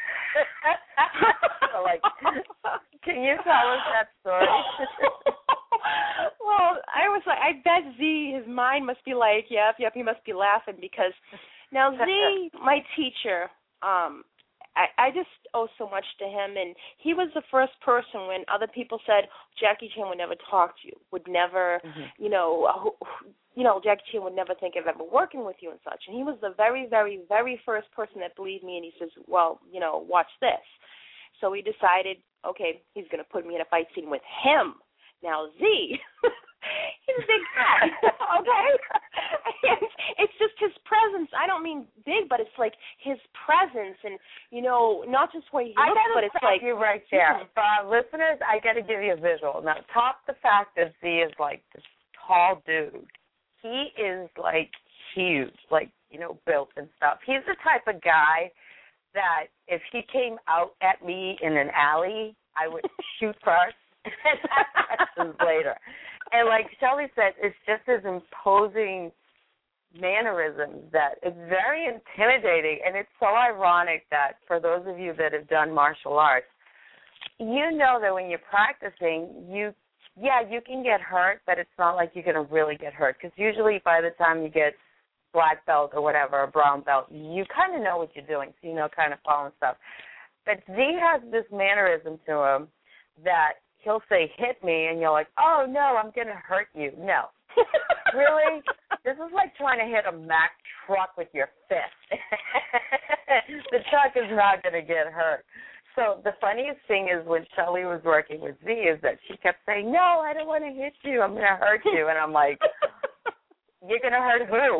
So, like, can you tell us that story? Well, I was like, I bet Z, his mind must be like, yep, yep, he must be laughing because now Z, my teacher, um, I, I just owe so much to him, and he was the first person when other people said Jackie Chan would never talk to you, would never, mm-hmm. you know, you know, Jackie Chan would never think of ever working with you and such. And he was the very, very, very first person that believed me, and he says, well, you know, watch this. So we decided, okay, he's going to put me in a fight scene with him. Now, Z, he's a big guy, okay? And it's just his presence. I don't mean big, but it's like his presence and, you know, not just what he looks, but it's like. I got to you right there. Mm-hmm. For our listeners, I got to give you a visual. Now, top the fact that Z is like this tall dude. He is like huge, like, you know, built and stuff. He's the type of guy that if he came out at me in an alley, I would shoot first. And later. And like Shelley said, it's just his imposing mannerisms that it's very intimidating, and it's so ironic that for those of you that have done martial arts, you know that when you're practicing, you yeah, you can get hurt, but it's not like you're going to really get hurt, because usually by the time you get black belt or whatever, a brown belt, you kind of know what you're doing, so you know kind of following stuff. But Z has this mannerism to him that he'll say, hit me, and you're like, oh, no, I'm going to hurt you. No. Really? This is like trying to hit a Mack truck with your fist. The truck is not going to get hurt. So the funniest thing is when Shelley was working with Z is that she kept saying, no, I don't want to hit you. I'm going to hurt you. And I'm like, you're going to hurt who?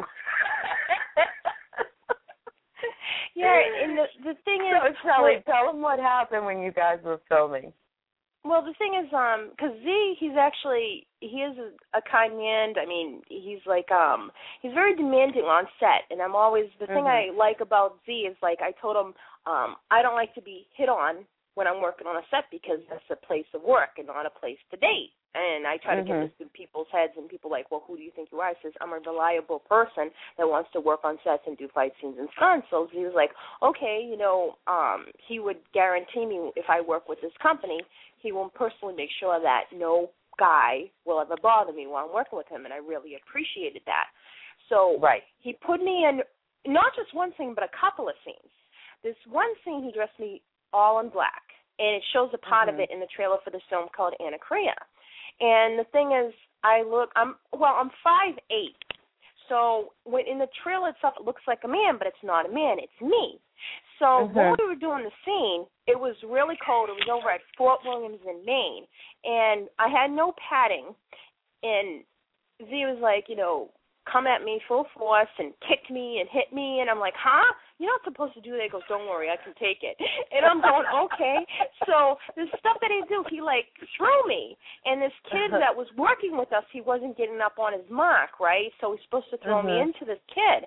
Yeah, and the, the thing is. So, Shelley, tell them what happened when you guys were filming. Well, the thing is, um, because Z, he's actually, he is a, a kind man. I mean, he's like, um, he's very demanding on set, and I'm always, the mm-hmm. thing I like about Z is, like, I told him, um, I don't like to be hit on when I'm working on a set because that's a place of work and not a place to date. And I try to mm-hmm. get this in people's heads, and people are like, well, who do you think you are? I says, I'm a reliable person that wants to work on sets and do fight scenes and stunts. So he was like, okay, you know, um, he would guarantee me if I work with this company, he will personally make sure that no guy will ever bother me while I'm working with him, and I really appreciated that. So right. he put me in not just one scene, but a couple of scenes. This one scene, he dressed me all in black, and it shows a part mm-hmm. of it in the trailer for this film called Anna Korea. And the thing is, I look, I'm well, I'm five eight. So when in the trailer itself, it looks like a man, but it's not a man, it's me. So mm-hmm. when we were doing the scene, it was really cold. It was over at Fort Williams in Maine, and I had no padding. And Z was like, you know, come at me full force and kicked me and hit me, and I'm like, huh? You're not supposed to do that. He goes, don't worry, I can take it. And I'm going, okay. So the stuff that he do, he, like, threw me. And this kid that was working with us, he wasn't getting up on his mark, right? So he's supposed to throw mm-hmm. me into this kid.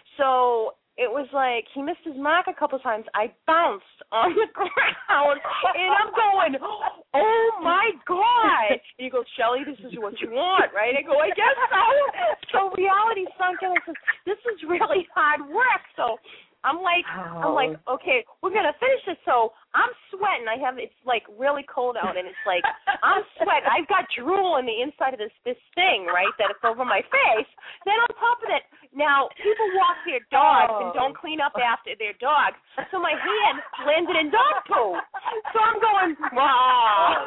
So it was like he missed his mark a couple times. I bounced on the ground, and I'm going, oh, my God. And he goes, Shelley, this is what you want, right? I go, I guess so. So reality sunk in. I said, this is really hard work. So I'm like, oh. I'm like, okay, we're going to finish this. So I'm sweating. I have, it's like really cold out, and it's like, I'm sweating. I've got drool on the inside of this, this thing, right, that it's over my face. Then on top of it, now people walk their dogs oh. and don't clean up after their dogs. So my hand landed in dog poo. So I'm going, wow.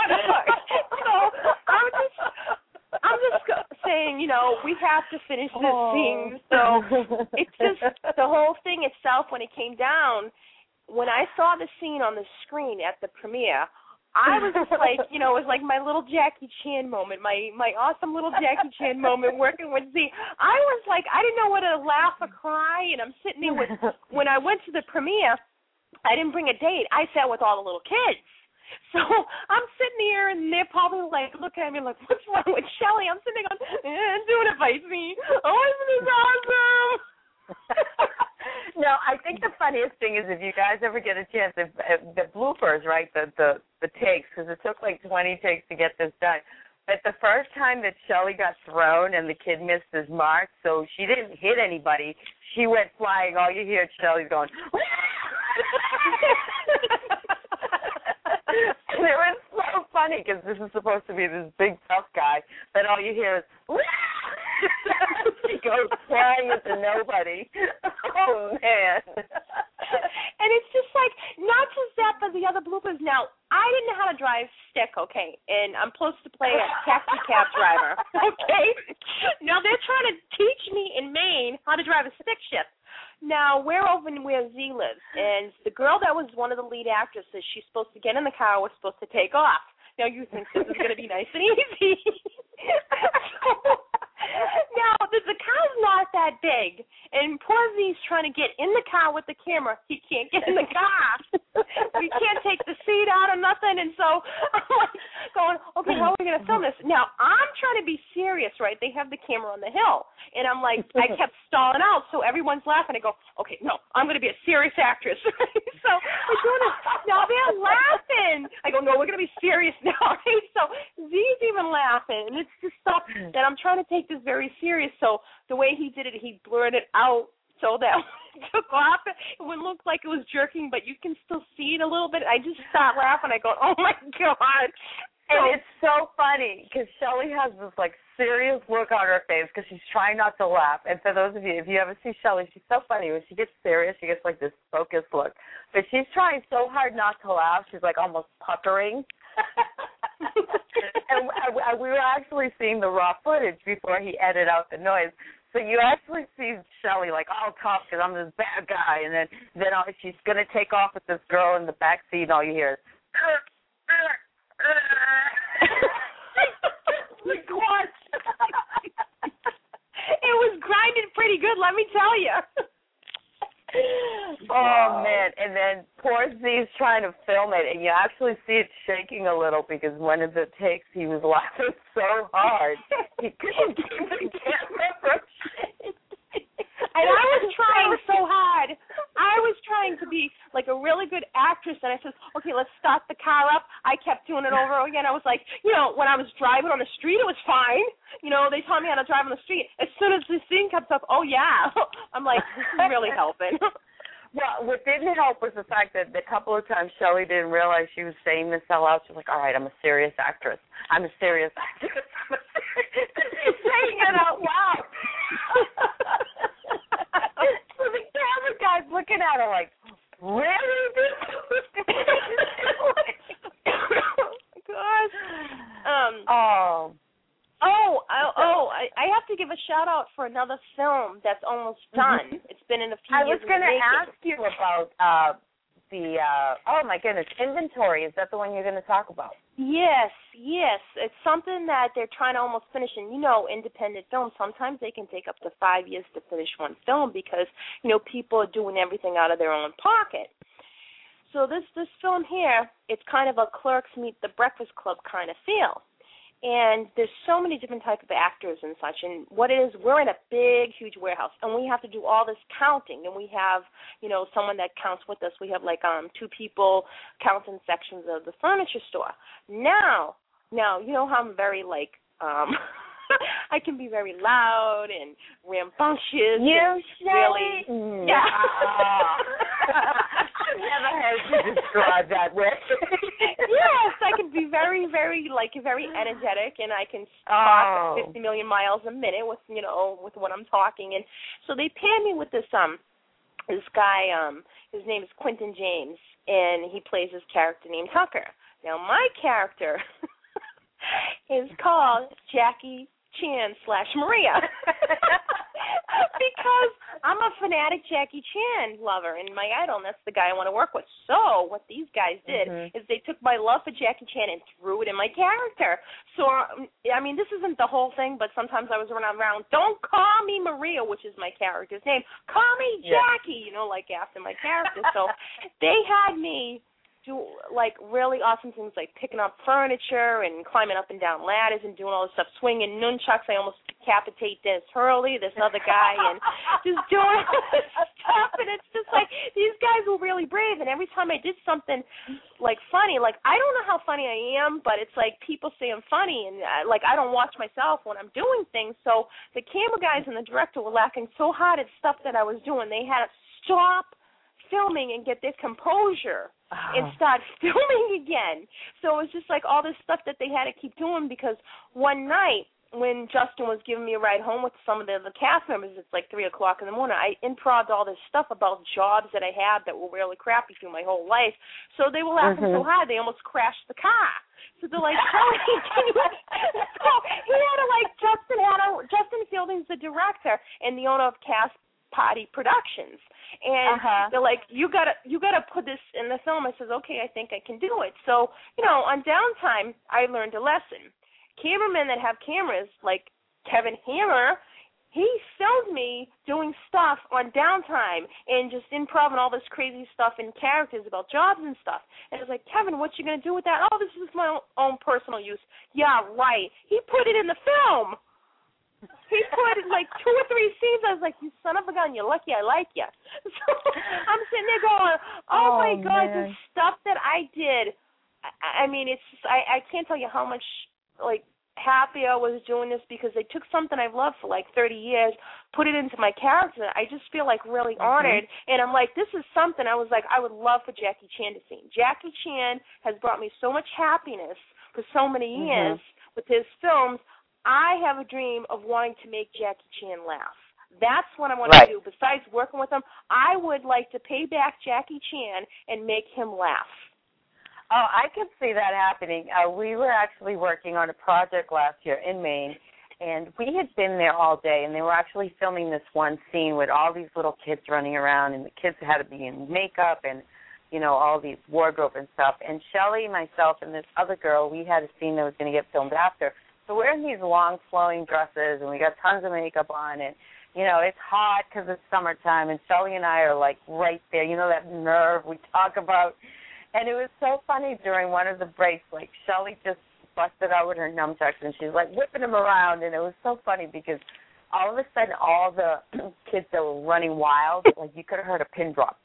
So I'm just, I'm just saying, you know, we have to finish this oh. scene. So it's just the whole thing itself when it came down, when I saw the scene on the screen at the premiere, I was just like, you know, it was like my little Jackie Chan moment, my my awesome little Jackie Chan moment working with Z. I was like, I didn't know whether to laugh or cry, and I'm sitting there with, when I went to the premiere, I didn't bring a date. I sat with all the little kids. So I'm sitting here, and they're probably like looking at me like, what's wrong with Shelly? I'm sitting there going, eh, do it, advise me. Oh, isn't this awesome? No, I think the funniest thing is if you guys ever get a chance, if, if the bloopers, right, the the, the takes, because it took like twenty takes to get this done. But the first time that Shelly got thrown and the kid missed his mark, so she didn't hit anybody, she went flying. All you hear is Shelly's going, and it was so funny because this is supposed to be this big tough guy, but all you hear is, she goes flying into nobody. Oh, man. And it's just like, not just that, but the other bloopers. Now, I didn't know how to drive stick, okay, and I'm supposed to play a taxi cab driver, okay? Now, they're trying to teach me in Maine how to drive a stick shift. Now, we're over where Z lives, and the girl that was one of the lead actresses, she's supposed to get in the car, we're supposed to take off. Now, you think this is going to be nice and easy. Now, the, the car's not that big, and poor Z's trying to get in the car with the camera. He can't get in the car. We can't take the seat out or nothing, and so I'm like going, okay, how are we going to film this? Now, I'm trying to be serious, right? They have the camera on the hill, and I'm like, I kept stalling out, so everyone's laughing. I go, okay, no, I'm going to be a serious actress. So we're doing this. Now they're laughing. I go, no, we're going to be serious now, right? So Z's even laughing, and it's just stuff that I'm trying to take this very serious. So the way he did it, he blurred it out so that when it took off, it would look like it was jerking, but you can still see it a little bit. I just stopped laughing. I go, oh, my God. And it's so funny because Shelly has this, like, serious look on her face because she's trying not to laugh. And for those of you, if you ever see Shelly, she's so funny. When she gets serious, she gets, like, this focused look. But she's trying so hard not to laugh, she's, like, almost puckering. And we were actually seeing the raw footage before he edited out the noise. So you actually see Shelly, like, all tough because I'm this bad guy. And then, then she's going to take off with this girl in the back seat, and all you hear is, like what? It was grinding pretty good, let me tell you. Oh, man. And then poor Z's trying to film it, and you actually see it shaking a little because one of the takes he was laughing so hard he couldn't keep the camera from shaking. And I was trying so hard. I was trying to be like a really good actress, and I said, okay, let's start the car up. I kept doing it over again. I was like, you know, when I was driving on the street, it was fine. You know, they taught me how to drive on the street. As soon as the scene comes up, oh, yeah. I'm like, this is really helping. Well, what didn't help was the fact that a couple of times Shelly didn't realize she was saying this out loud. She was like, all right, I'm a serious actress. I'm a serious actress. I'm a serious She's saying it out loud. So the camera guy's looking at her like, really? Gosh. Um, oh. Oh, I, oh! I, I have to give a shout out for another film that's almost done. It's been in a few I years. was going to ask you about uh, the. Uh, oh my goodness, Inventory. Is that the one you're going to talk about? Yes, yes. It's something that they're trying to almost finish. And you know, independent films sometimes they can take up to five years to finish one film because you know people are doing everything out of their own pocket. So this this film here, it's kind of a Clerks meet the Breakfast Club kind of feel. And there's so many different types of actors and such. And what it is, we're in a big, huge warehouse, and we have to do all this counting. And we have, you know, someone that counts with us. We have, like, um, two people counting sections of the furniture store. Now, now, you know how I'm very, like, um, I can be very loud and rambunctious. You and really, no. Yeah. I've never heard you describe that way. Yes, I can be very, very, like, very energetic, and I can talk oh. fifty million miles a minute with, you know, with what I'm talking. And so they paired me with this um, this guy. Um, his name is Quentin James, and he plays this character named Tucker. Now, my character is called Jackie Chan slash Maria because I'm a fanatic Jackie Chan lover and my idol, and that's the guy I want to work with. So what these guys did mm-hmm. is they took my love for Jackie Chan and threw it in my character. So, I mean, this isn't the whole thing, but sometimes I was running around, don't call me Maria, which is my character's name. Call me Jackie, yeah. you know, like after my character. So they had me do like really awesome things like picking up furniture and climbing up and down ladders and doing all this stuff, swinging nunchucks. I almost decapitate Dennis Hurley, this other guy, and just doing all this stuff. And it's just like these guys were really brave. And every time I did something like funny, like I don't know how funny I am, but it's like people say I'm funny, and uh, like I don't watch myself when I'm doing things. So the camera guys and the director were laughing so hard at stuff that I was doing, they had to stop filming and get their composure oh. and start filming again. So it was just like all this stuff that they had to keep doing, because one night when Justin was giving me a ride home with some of the, the cast members, it's like three o'clock in the morning, I improv'd all this stuff about jobs that I had that were really crappy through my whole life. So they were laughing mm-hmm. so hard they almost crashed the car. So they're like, Kelly, can you... So he had to like, Justin had a, Justin Fielding's the director and the owner of Cast Party Productions, and uh-huh. they're like, you gotta you gotta put this in the film. I says, okay, I think I can do it. So, you know, on downtime I learned a lesson. Cameramen that have cameras, like Kevin Hammer, he filmed me doing stuff on downtime and just improv and all this crazy stuff and characters about jobs and stuff. And I was like, Kevin, what you gonna do with that? Oh, this is my own personal use. Yeah, right. He put it in the film. He put like two or three scenes. I was like, you son of a gun, you're lucky I like you. So I'm sitting there going, oh, oh my God, man. The stuff that I did. I, I mean, it's just, I, I can't tell you how much, like, happy I was doing this, because they took something I've loved for like thirty years, put it into my character. I just feel like really mm-hmm. honored. And I'm like, this is something I was like, I would love for Jackie Chan to see. Jackie Chan has brought me so much happiness for so many years mm-hmm. with his films. I have a dream of wanting to make Jackie Chan laugh. That's what I want right. to do. Besides working with him, I would like to pay back Jackie Chan and make him laugh. Oh, I could see that happening. Uh, we were actually working on a project last year in Maine, and we had been there all day, and they were actually filming this one scene with all these little kids running around, and the kids had to be in makeup and, you know, all these wardrobe and stuff. And Shelley, myself, and this other girl, we had a scene that was going to get filmed after. So we're in these long flowing dresses, and we got tons of makeup on, and, you know, it's hot because it's summertime, and Shelley and I are, like, right there. You know that nerve we talk about? And it was so funny during one of the breaks, like, Shelley just busted out with her nunchucks, and she's, like, whipping them around, and it was so funny because all of a sudden all the kids that were running wild, like, you could have heard a pin drop.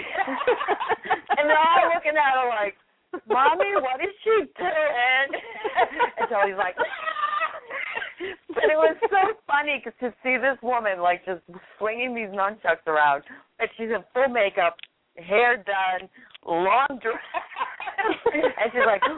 And they're all looking at her like, Mommy, what is she doing? And Shelley's like, but it was so funny cause to see this woman, like, just swinging these nunchucks around, and she's in full makeup, hair done, long dress, and she's like,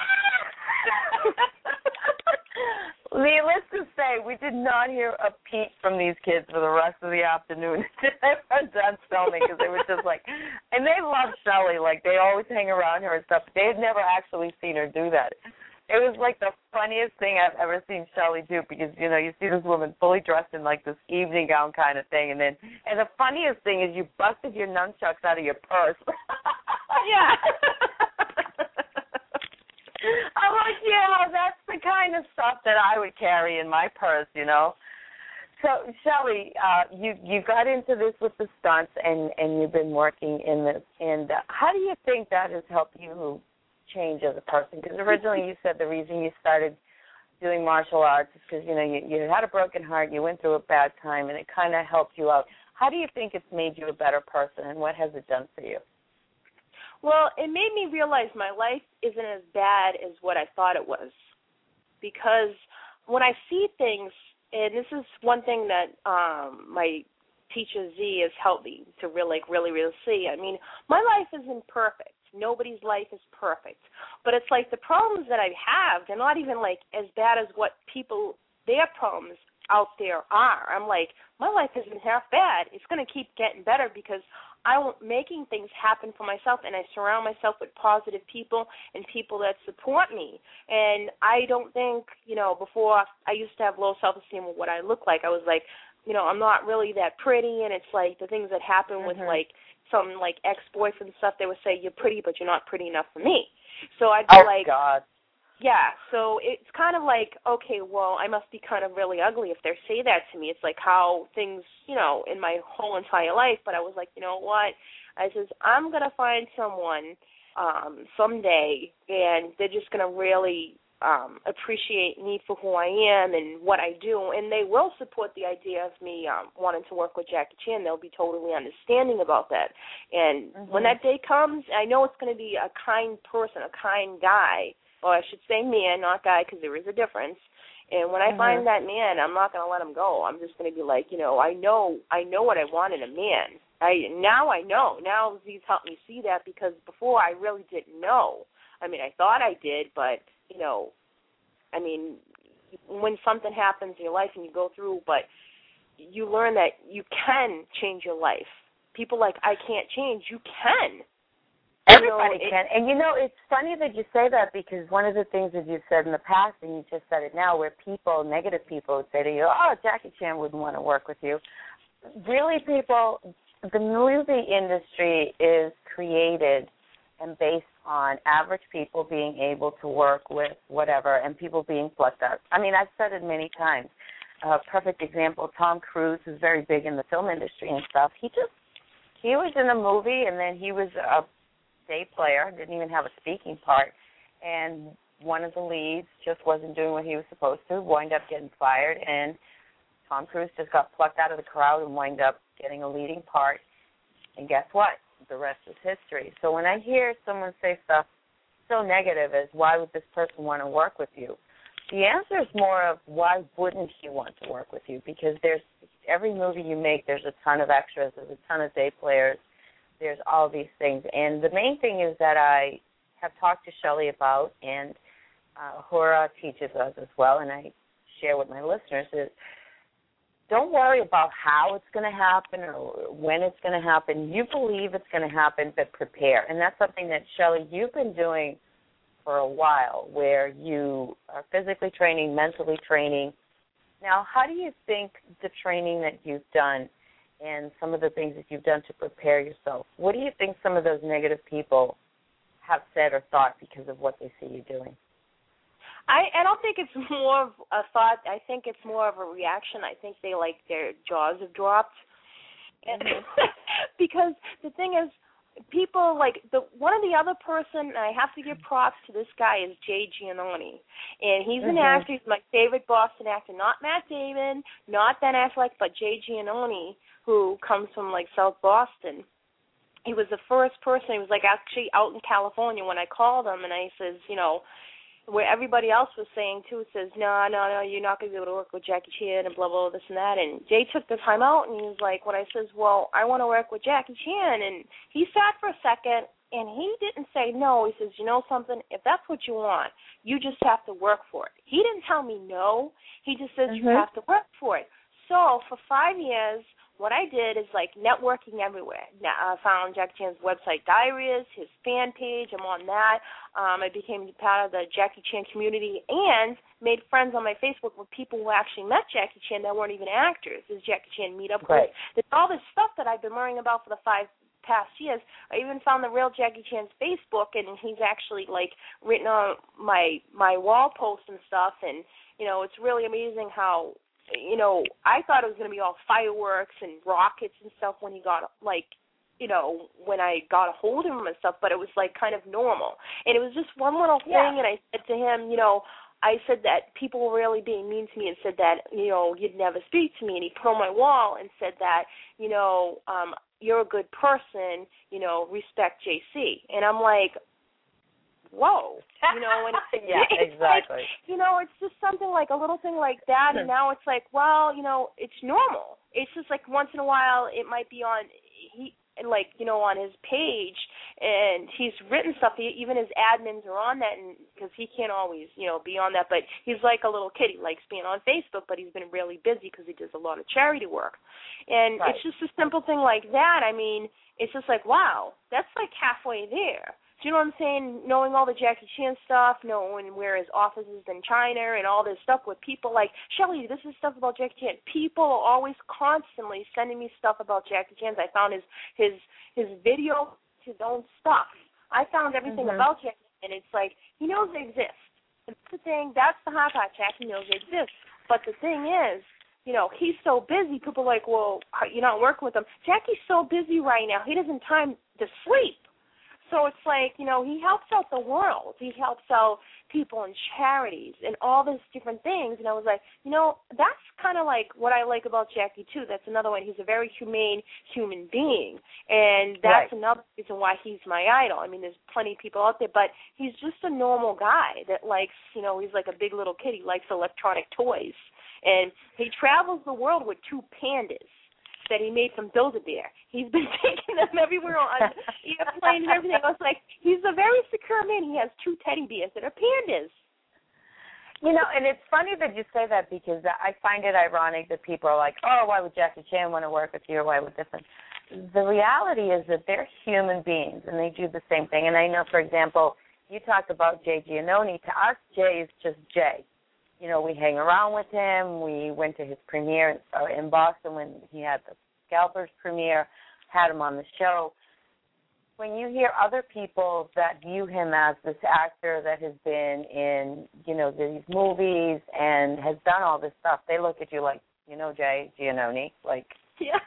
needless to say, we did not hear a peep from these kids for the rest of the afternoon. They were done filming because they were just like, and they love Shelley. Like, they always hang around her and stuff. They had never actually seen her do that. It was like the funniest thing I've ever seen Shelley do, because, you know, you see this woman fully dressed in like this evening gown kind of thing, and then, and the funniest thing is you busted your nunchucks out of your purse. Yeah. I'm like, yeah, that's the kind of stuff that I would carry in my purse, you know. So, Shelley, uh, you you got into this with the stunts, and, and you've been working in this. And uh, how do you think that has helped you change as a person? Because originally you said the reason you started doing martial arts is because, you know, you, you had a broken heart, you went through a bad time, and it kind of helped you out. How do you think it's made you a better person, and what has it done for you? Well, it made me realize my life isn't as bad as what I thought it was, because when I see things, and this is one thing that um, my teacher Z has helped me to really, like, really, really see. I mean, my life isn't perfect. Nobody's life is perfect. But it's like the problems that I have, they're not even, like, as bad as what people, their problems out there are. I'm like, my life isn't half bad. It's going to keep getting better because I'm making things happen for myself, and I surround myself with positive people and people that support me. And I don't think, you know, before I used to have low self-esteem with what I look like. I was like, you know, I'm not really that pretty, and it's like the things that happen mm-hmm. with, like, some, like, ex-boyfriend stuff, they would say, you're pretty, but you're not pretty enough for me. So I'd be oh, like, God. Yeah, so it's kind of like, okay, well, I must be kind of really ugly if they say that to me. It's like how things, you know, in my whole entire life, but I was like, you know what? I says, I'm going to find someone um, someday, and they're just going to really um, appreciate me for who I am and what I do, and they will support the idea of me um, wanting to work with Jackie Chan. They'll be totally understanding about that. And mm-hmm. when that day comes, I know it's going to be a kind person, a kind guy, or I should say man, not guy, because there is a difference. And when I mm-hmm. find that man, I'm not going to let him go. I'm just going to be like, you know, I know, I know what I want in a man. I now I know. Now Z's helped me see that, because before I really didn't know. I mean, I thought I did, but you know, I mean, when something happens in your life and you go through, but you learn that you can change your life. People like, I can't change. You can. Everybody you know, can. it, and, you know, it's funny that you say that, because one of the things that you've said in the past, and you just said it now, where people, negative people would say to you, oh, Jackie Chan wouldn't want to work with you. Really, people, the movie industry is created and based on average people being able to work with whatever and people being plucked out. I mean, I've said it many times. A perfect example, Tom Cruise, who's very big in the film industry and stuff, he just, he was in a movie and then he was a day player, didn't even have a speaking part, and one of the leads just wasn't doing what he was supposed to, wind up getting fired, and Tom Cruise just got plucked out of the crowd and wind up getting a leading part, and guess what? The rest is history. So when I hear someone say stuff so negative as, why would this person want to work with you? The answer is more of, why wouldn't he want to work with you? Because there's every movie you make, there's a ton of extras, there's a ton of day players, there's all these things. And the main thing is that I have talked to Shelley about, and uh, Hora teaches us as well, and I share with my listeners, is don't worry about how it's going to happen or when it's going to happen. You believe it's going to happen, but prepare. And that's something that, Shelley, you've been doing for a while, where you are physically training, mentally training. Now, how do you think the training that you've done and some of the things that you've done to prepare yourself, what do you think some of those negative people have said or thought because of what they see you doing? I, I don't think it's more of a thought. I think it's more of a reaction. I think they, like, their jaws have dropped. And because the thing is, people, like, the one of the other person, and I have to give props to this guy, is Jay Giannone. And he's an mm-hmm. actor. He's my favorite Boston actor. Not Matt Damon, not Ben Affleck, but Jay Giannone, who comes from, like, South Boston. He was the first person. He was, like, actually out in California when I called him, and I says, you know, where everybody else was saying, too, says, no, no, no, you're not going to be able to work with Jackie Chan and blah, blah, blah, this and that. And Jay took the time out, and he was like, when I says, well, I want to work with Jackie Chan. And he sat for a second, and he didn't say no. He says, you know something, if that's what you want, you just have to work for it. He didn't tell me no. He just says mm-hmm. you have to work for it. So for five years, what I did is, like, networking everywhere. I found Jackie Chan's website diaries, his fan page. I'm on that. Um, I became part of the Jackie Chan community and made friends on my Facebook with people who actually met Jackie Chan that weren't even actors. There's Jackie Chan meetup groups. Right. There's all this stuff that I've been learning about for the five past years. I even found the real Jackie Chan's Facebook, and he's actually, like, written on my my wall posts and stuff. And, you know, it's really amazing how, you know, I thought it was going to be all fireworks and rockets and stuff when he got, like, you know, when I got a hold of him and stuff, but it was, like, kind of normal. And it was just one little thing, yeah. and I said to him, you know, I said that people were really being mean to me and said that, you know, you'd never speak to me. And he put on my wall and said that, you know, um, you're a good person, you know, respect J C. And I'm like, whoa, you know, and it's, yeah, it's exactly. like, you know, it's just something like a little thing like that, and now it's like, well, you know, it's normal. It's just like once in a while it might be on, he, like, you know, on his page, and he's written stuff, he, even his admins are on that, and because he can't always, you know, be on that, but he's like a little kid. He likes being on Facebook, but he's been really busy because he does a lot of charity work. And right. It's just a simple thing like that. I mean, it's just like, wow, that's like halfway there. Do you know what I'm saying? Knowing all the Jackie Chan stuff, knowing where his office is in China and all this stuff with people like, Shelley, this is stuff about Jackie Chan. People are always constantly sending me stuff about Jackie Chan. I found his his his video, his own stuff. I found everything mm-hmm. about Jackie Chan, and it's like, he knows they exist. That's the thing. That's the hot hot Jack. He knows they exist. But the thing is, you know, he's so busy. People are like, well, you're not working with him. Jackie's so busy right now. He doesn't have time to sleep. So it's like, you know, he helps out the world. He helps out people in charities and all these different things. And I was like, you know, that's kind of like what I like about Jackie, too. That's another one. He's a very humane human being. And that's right. Another reason why he's my idol. I mean, there's plenty of people out there, but he's just a normal guy that likes, you know, he's like a big little kid. He likes electronic toys. And he travels the world with two pandas that he made from Build-A-Bear. He's been taking them everywhere on airplanes and everything. I was like, he's a very secure man. He has two teddy bears that are pandas. You know, and it's funny that you say that because I find it ironic that people are like, oh, why would Jackie Chan want to work with you or why would this one? The reality is that they're human beings and they do the same thing. And I know, for example, you talked about Jay Giannone. To us, Jay is just Jay. You know, we hang around with him. We went to his premiere in, uh, in Boston when he had the Scalpers premiere, had him on the show. When you hear other people that view him as this actor that has been in, you know, these movies and has done all this stuff, they look at you like, you know, Jay Giannone, like, yeah.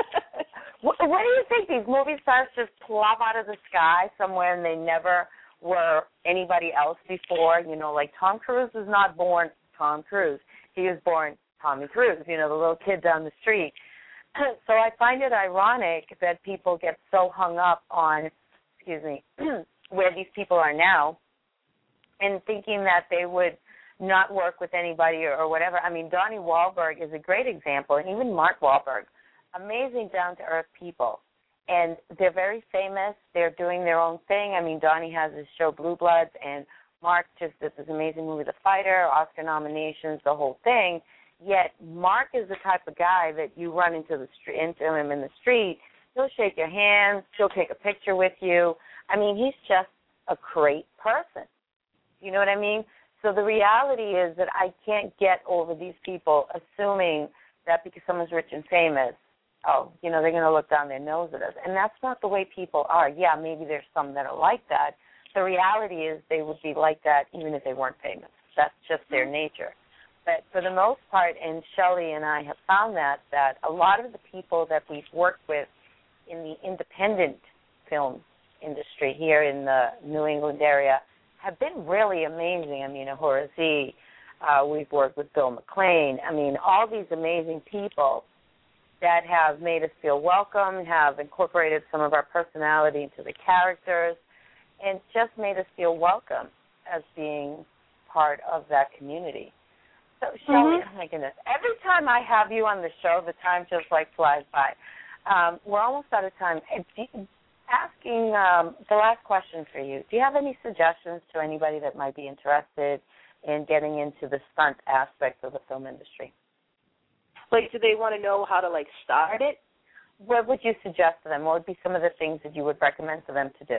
what, what do you think? These movie stars just plop out of the sky somewhere and they never were anybody else before? You know, like Tom Cruise was not born Tom Cruise. He was born Tommy Cruise, you know, the little kid down the street. So I find it ironic that people get so hung up on, excuse me, where these people are now and thinking that they would not work with anybody or, or whatever. I mean, Donnie Wahlberg is a great example, and even Mark Wahlberg, amazing down-to-earth people. And they're very famous. They're doing their own thing. I mean, Donnie has his show Blue Bloods, and Mark just did this amazing movie, The Fighter, Oscar nominations, the whole thing. Yet Mark is the type of guy that you run into the street, into him in the street. He'll shake your hand. He'll take a picture with you. I mean, he's just a great person. You know what I mean? So the reality is that I can't get over these people assuming that because someone's rich and famous, oh, you know, they're going to look down their nose at us. And that's not the way people are. Yeah, maybe there's some that are like that. The reality is they would be like that even if they weren't famous. That's just their nature. But for the most part, and Shelley and I have found that, that a lot of the people that we've worked with in the independent film industry here in the New England area have been really amazing. I mean, Ahura Z, uh, we've worked with Bill McLean. I mean, all these amazing people that have made us feel welcome, have incorporated some of our personality into the characters, and just made us feel welcome as being part of that community. So, Shelley, mm-hmm. oh my goodness, every time I have you on the show, the time just like flies by. Um, we're almost out of time. Asking um, the last question for you, do you have any suggestions to anybody that might be interested in getting into the stunt aspect of the film industry? Like, do they want to know how to, like, start it? What would you suggest to them? What would be some of the things that you would recommend for them to do?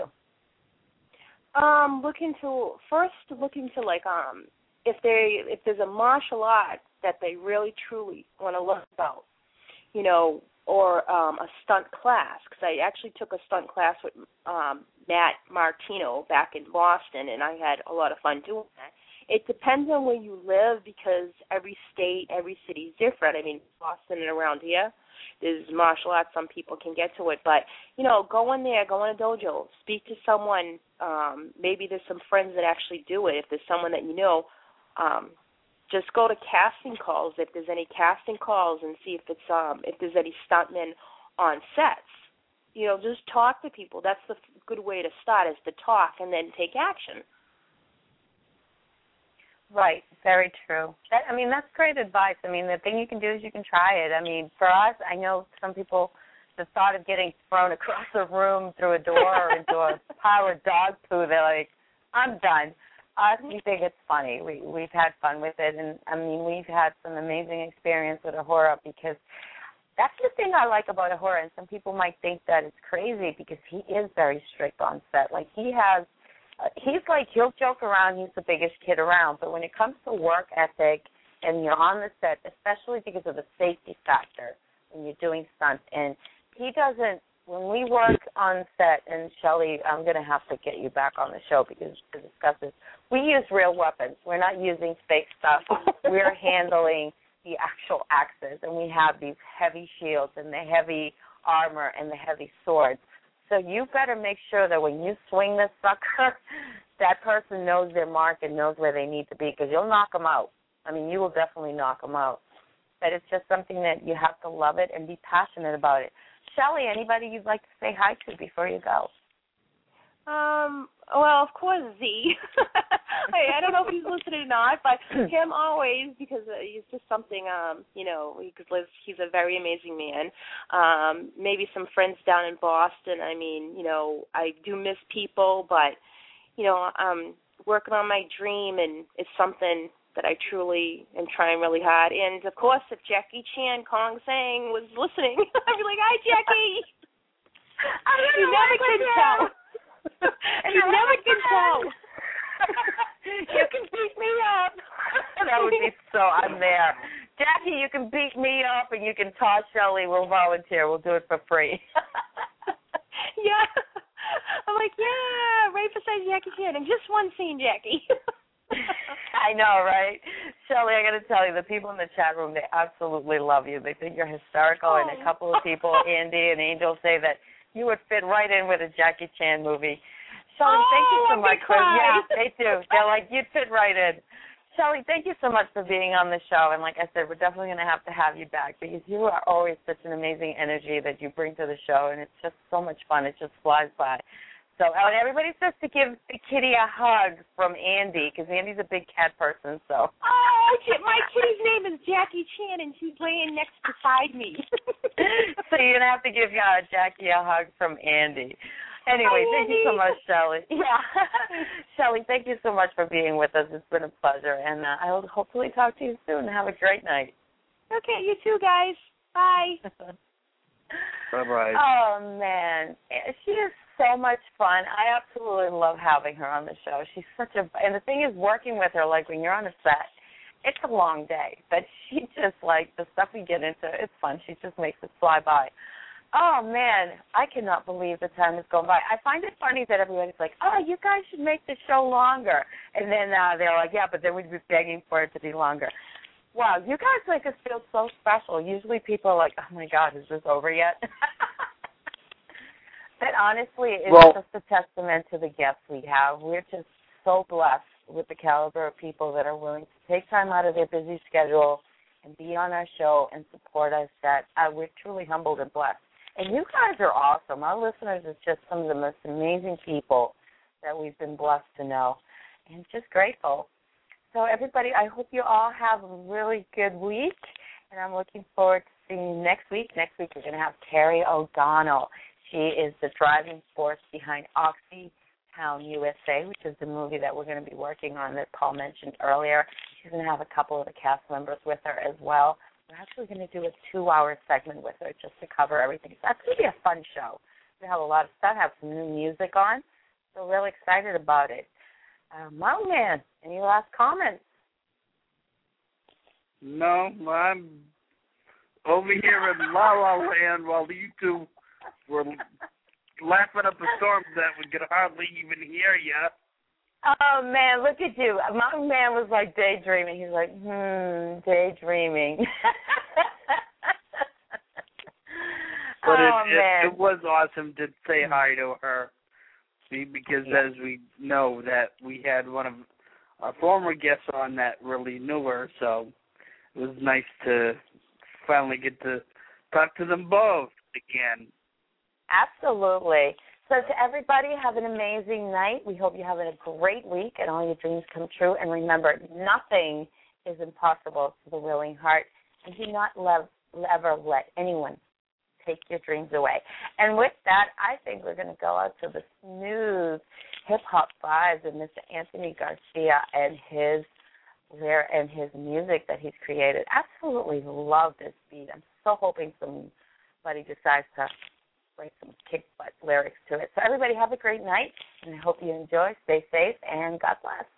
Um, look into, first look into, like, um, if they if there's a martial art that they really, truly want to learn about, you know, or um, a stunt class, because I actually took a stunt class with um, Matt Martino back in Boston, and I had a lot of fun doing that. It depends on where you live because every state, every city is different. I mean, Boston and around here, there's martial arts. Some people can get to it. But, you know, go in there, go in a dojo, speak to someone. Um, maybe there's some friends that actually do it. If there's someone that you know, um, just go to casting calls if there's any casting calls and see if it's um, if there's any stuntmen on sets. You know, just talk to people. That's the good way to start is to talk and then take action. Right, very true. That, I mean, that's great advice. I mean, the thing you can do is you can try it. I mean, for us, I know some people, the thought of getting thrown across a room through a door or into a pile of dog poo, they're like, I'm done. Us, we think it's funny. We, we've had fun with it, and, I mean, we've had some amazing experience with Ahura because that's the thing I like about Ahura, and some people might think that it's crazy because he is very strict on set. Like, he has Uh, he's like, he'll joke around, he's the biggest kid around, but when it comes to work ethic and you're on the set, especially because of the safety factor when you're doing stunts, and he doesn't, when we work on set, and Shelley, I'm going to have to get you back on the show because to discuss this, we use real weapons. We're not using fake stuff. We're handling the actual axes, and we have these heavy shields and the heavy armor and the heavy swords. So you better make sure that when you swing this sucker, that person knows their mark and knows where they need to be, because you'll knock them out. I mean, you will definitely knock them out. But it's just something that you have to love it and be passionate about it. Shelley, anybody you'd like to say hi to before you go? Um, well, of course, Z. I, I don't know if he's listening or not, but him always, because uh, he's just something, um, you know, because he's a very amazing man. Um, maybe some friends down in Boston. I mean, you know, I do miss people, but, you know, I'm working on my dream, and it's something that I truly am trying really hard. And, of course, if Jackie Chan Kong Sang was listening, I'd be like, hi, Jackie. I don't you know never can tell. you never can tell. You can beat me up. That would be so, I'm there. Jackie, you can beat me up, and you can toss Shelley. We'll volunteer. We'll do it for free. Yeah. I'm like, yeah, right beside Jackie Chan. And just one scene, Jackie. I know, right? Shelley, I got to tell you, the people in the chat room, they absolutely love you. They think you're hysterical, oh. And a couple of people, Andy and Angel, say that you would fit right in with a Jackie Chan movie. Shelley, oh, thank you so I'm much. For, yeah, they do. They're like, you'd fit right in. Shelley, thank you so much for being on the show. And like I said, we're definitely going to have to have you back, because you are always such an amazing energy that you bring to the show, and it's just so much fun. It just flies by. So uh, everybody says to give the kitty a hug from Andy, because Andy's a big cat person. So. Oh, my kitty's name is Jackie Chan, and she's laying next beside me. So you're gonna have to give uh, Jackie a hug from Andy. Anyway, Hi, thank Andy. you so much, Shelley. Yeah, Shelley, thank you so much for being with us. It's been a pleasure, and uh, I'll hopefully talk to you soon. Have a great night. Okay, you too, guys. Bye. Bye-bye. Oh, man. She is so much fun. I absolutely love having her on the show. She's such a, and the thing is, working with her, like when you're on a set, it's a long day, but she just, like, the stuff we get into, it's fun. She just makes it fly by. Oh, man, I cannot believe the time has gone by. I find it funny that everybody's like, oh, you guys should make the show longer. And then uh, they're like, yeah, but then we'd be begging for it to be longer. Wow, you guys make us feel so special. Usually people are like, oh, my God, is this over yet? But honestly, it's well, just a testament to the guests we have. We're just so blessed with the caliber of people that are willing to take time out of their busy schedule and be on our show and support us. That uh, we're truly humbled and blessed. And you guys are awesome. Our listeners are just some of the most amazing people that we've been blessed to know, and just grateful. So everybody, I hope you all have a really good week, and I'm looking forward to seeing you next week. Next week we're going to have Terry O'Donnell. She is the driving force behind Oxytown, U S A, which is the movie that we're going to be working on that Paul mentioned earlier. She's going to have a couple of the cast members with her as well. We're actually going to do a two-hour segment with her just to cover everything. So that's going to be a fun show. We have a lot of stuff, have some new music on, so really excited about it. Uh, Mountain Man, any last comments? No, I'm over here in La La Land while you two were laughing up a storm that we could hardly even hear you. Oh, man, look at you. Mountain Man was like daydreaming. He's like, hmm, daydreaming. But oh, it, man. it, it was awesome to say hi to her, because yeah. as we know that we had one of our former guests on that really knew her, so it was nice to finally get to talk to them both again. Absolutely. So to everybody, have an amazing night. We hope you have a great week and all your dreams come true. And remember, nothing is impossible to the willing heart. And do not let, ever let anyone take your dreams away. And with that, I think we're going to go out to the smooth hip-hop vibes of Mister Anthony Garcia and his rare and his music that he's created. Absolutely love this beat. I'm so hoping somebody decides to write some kick butt lyrics to it. So everybody have a great night, and I hope you enjoy. Stay safe, and God bless.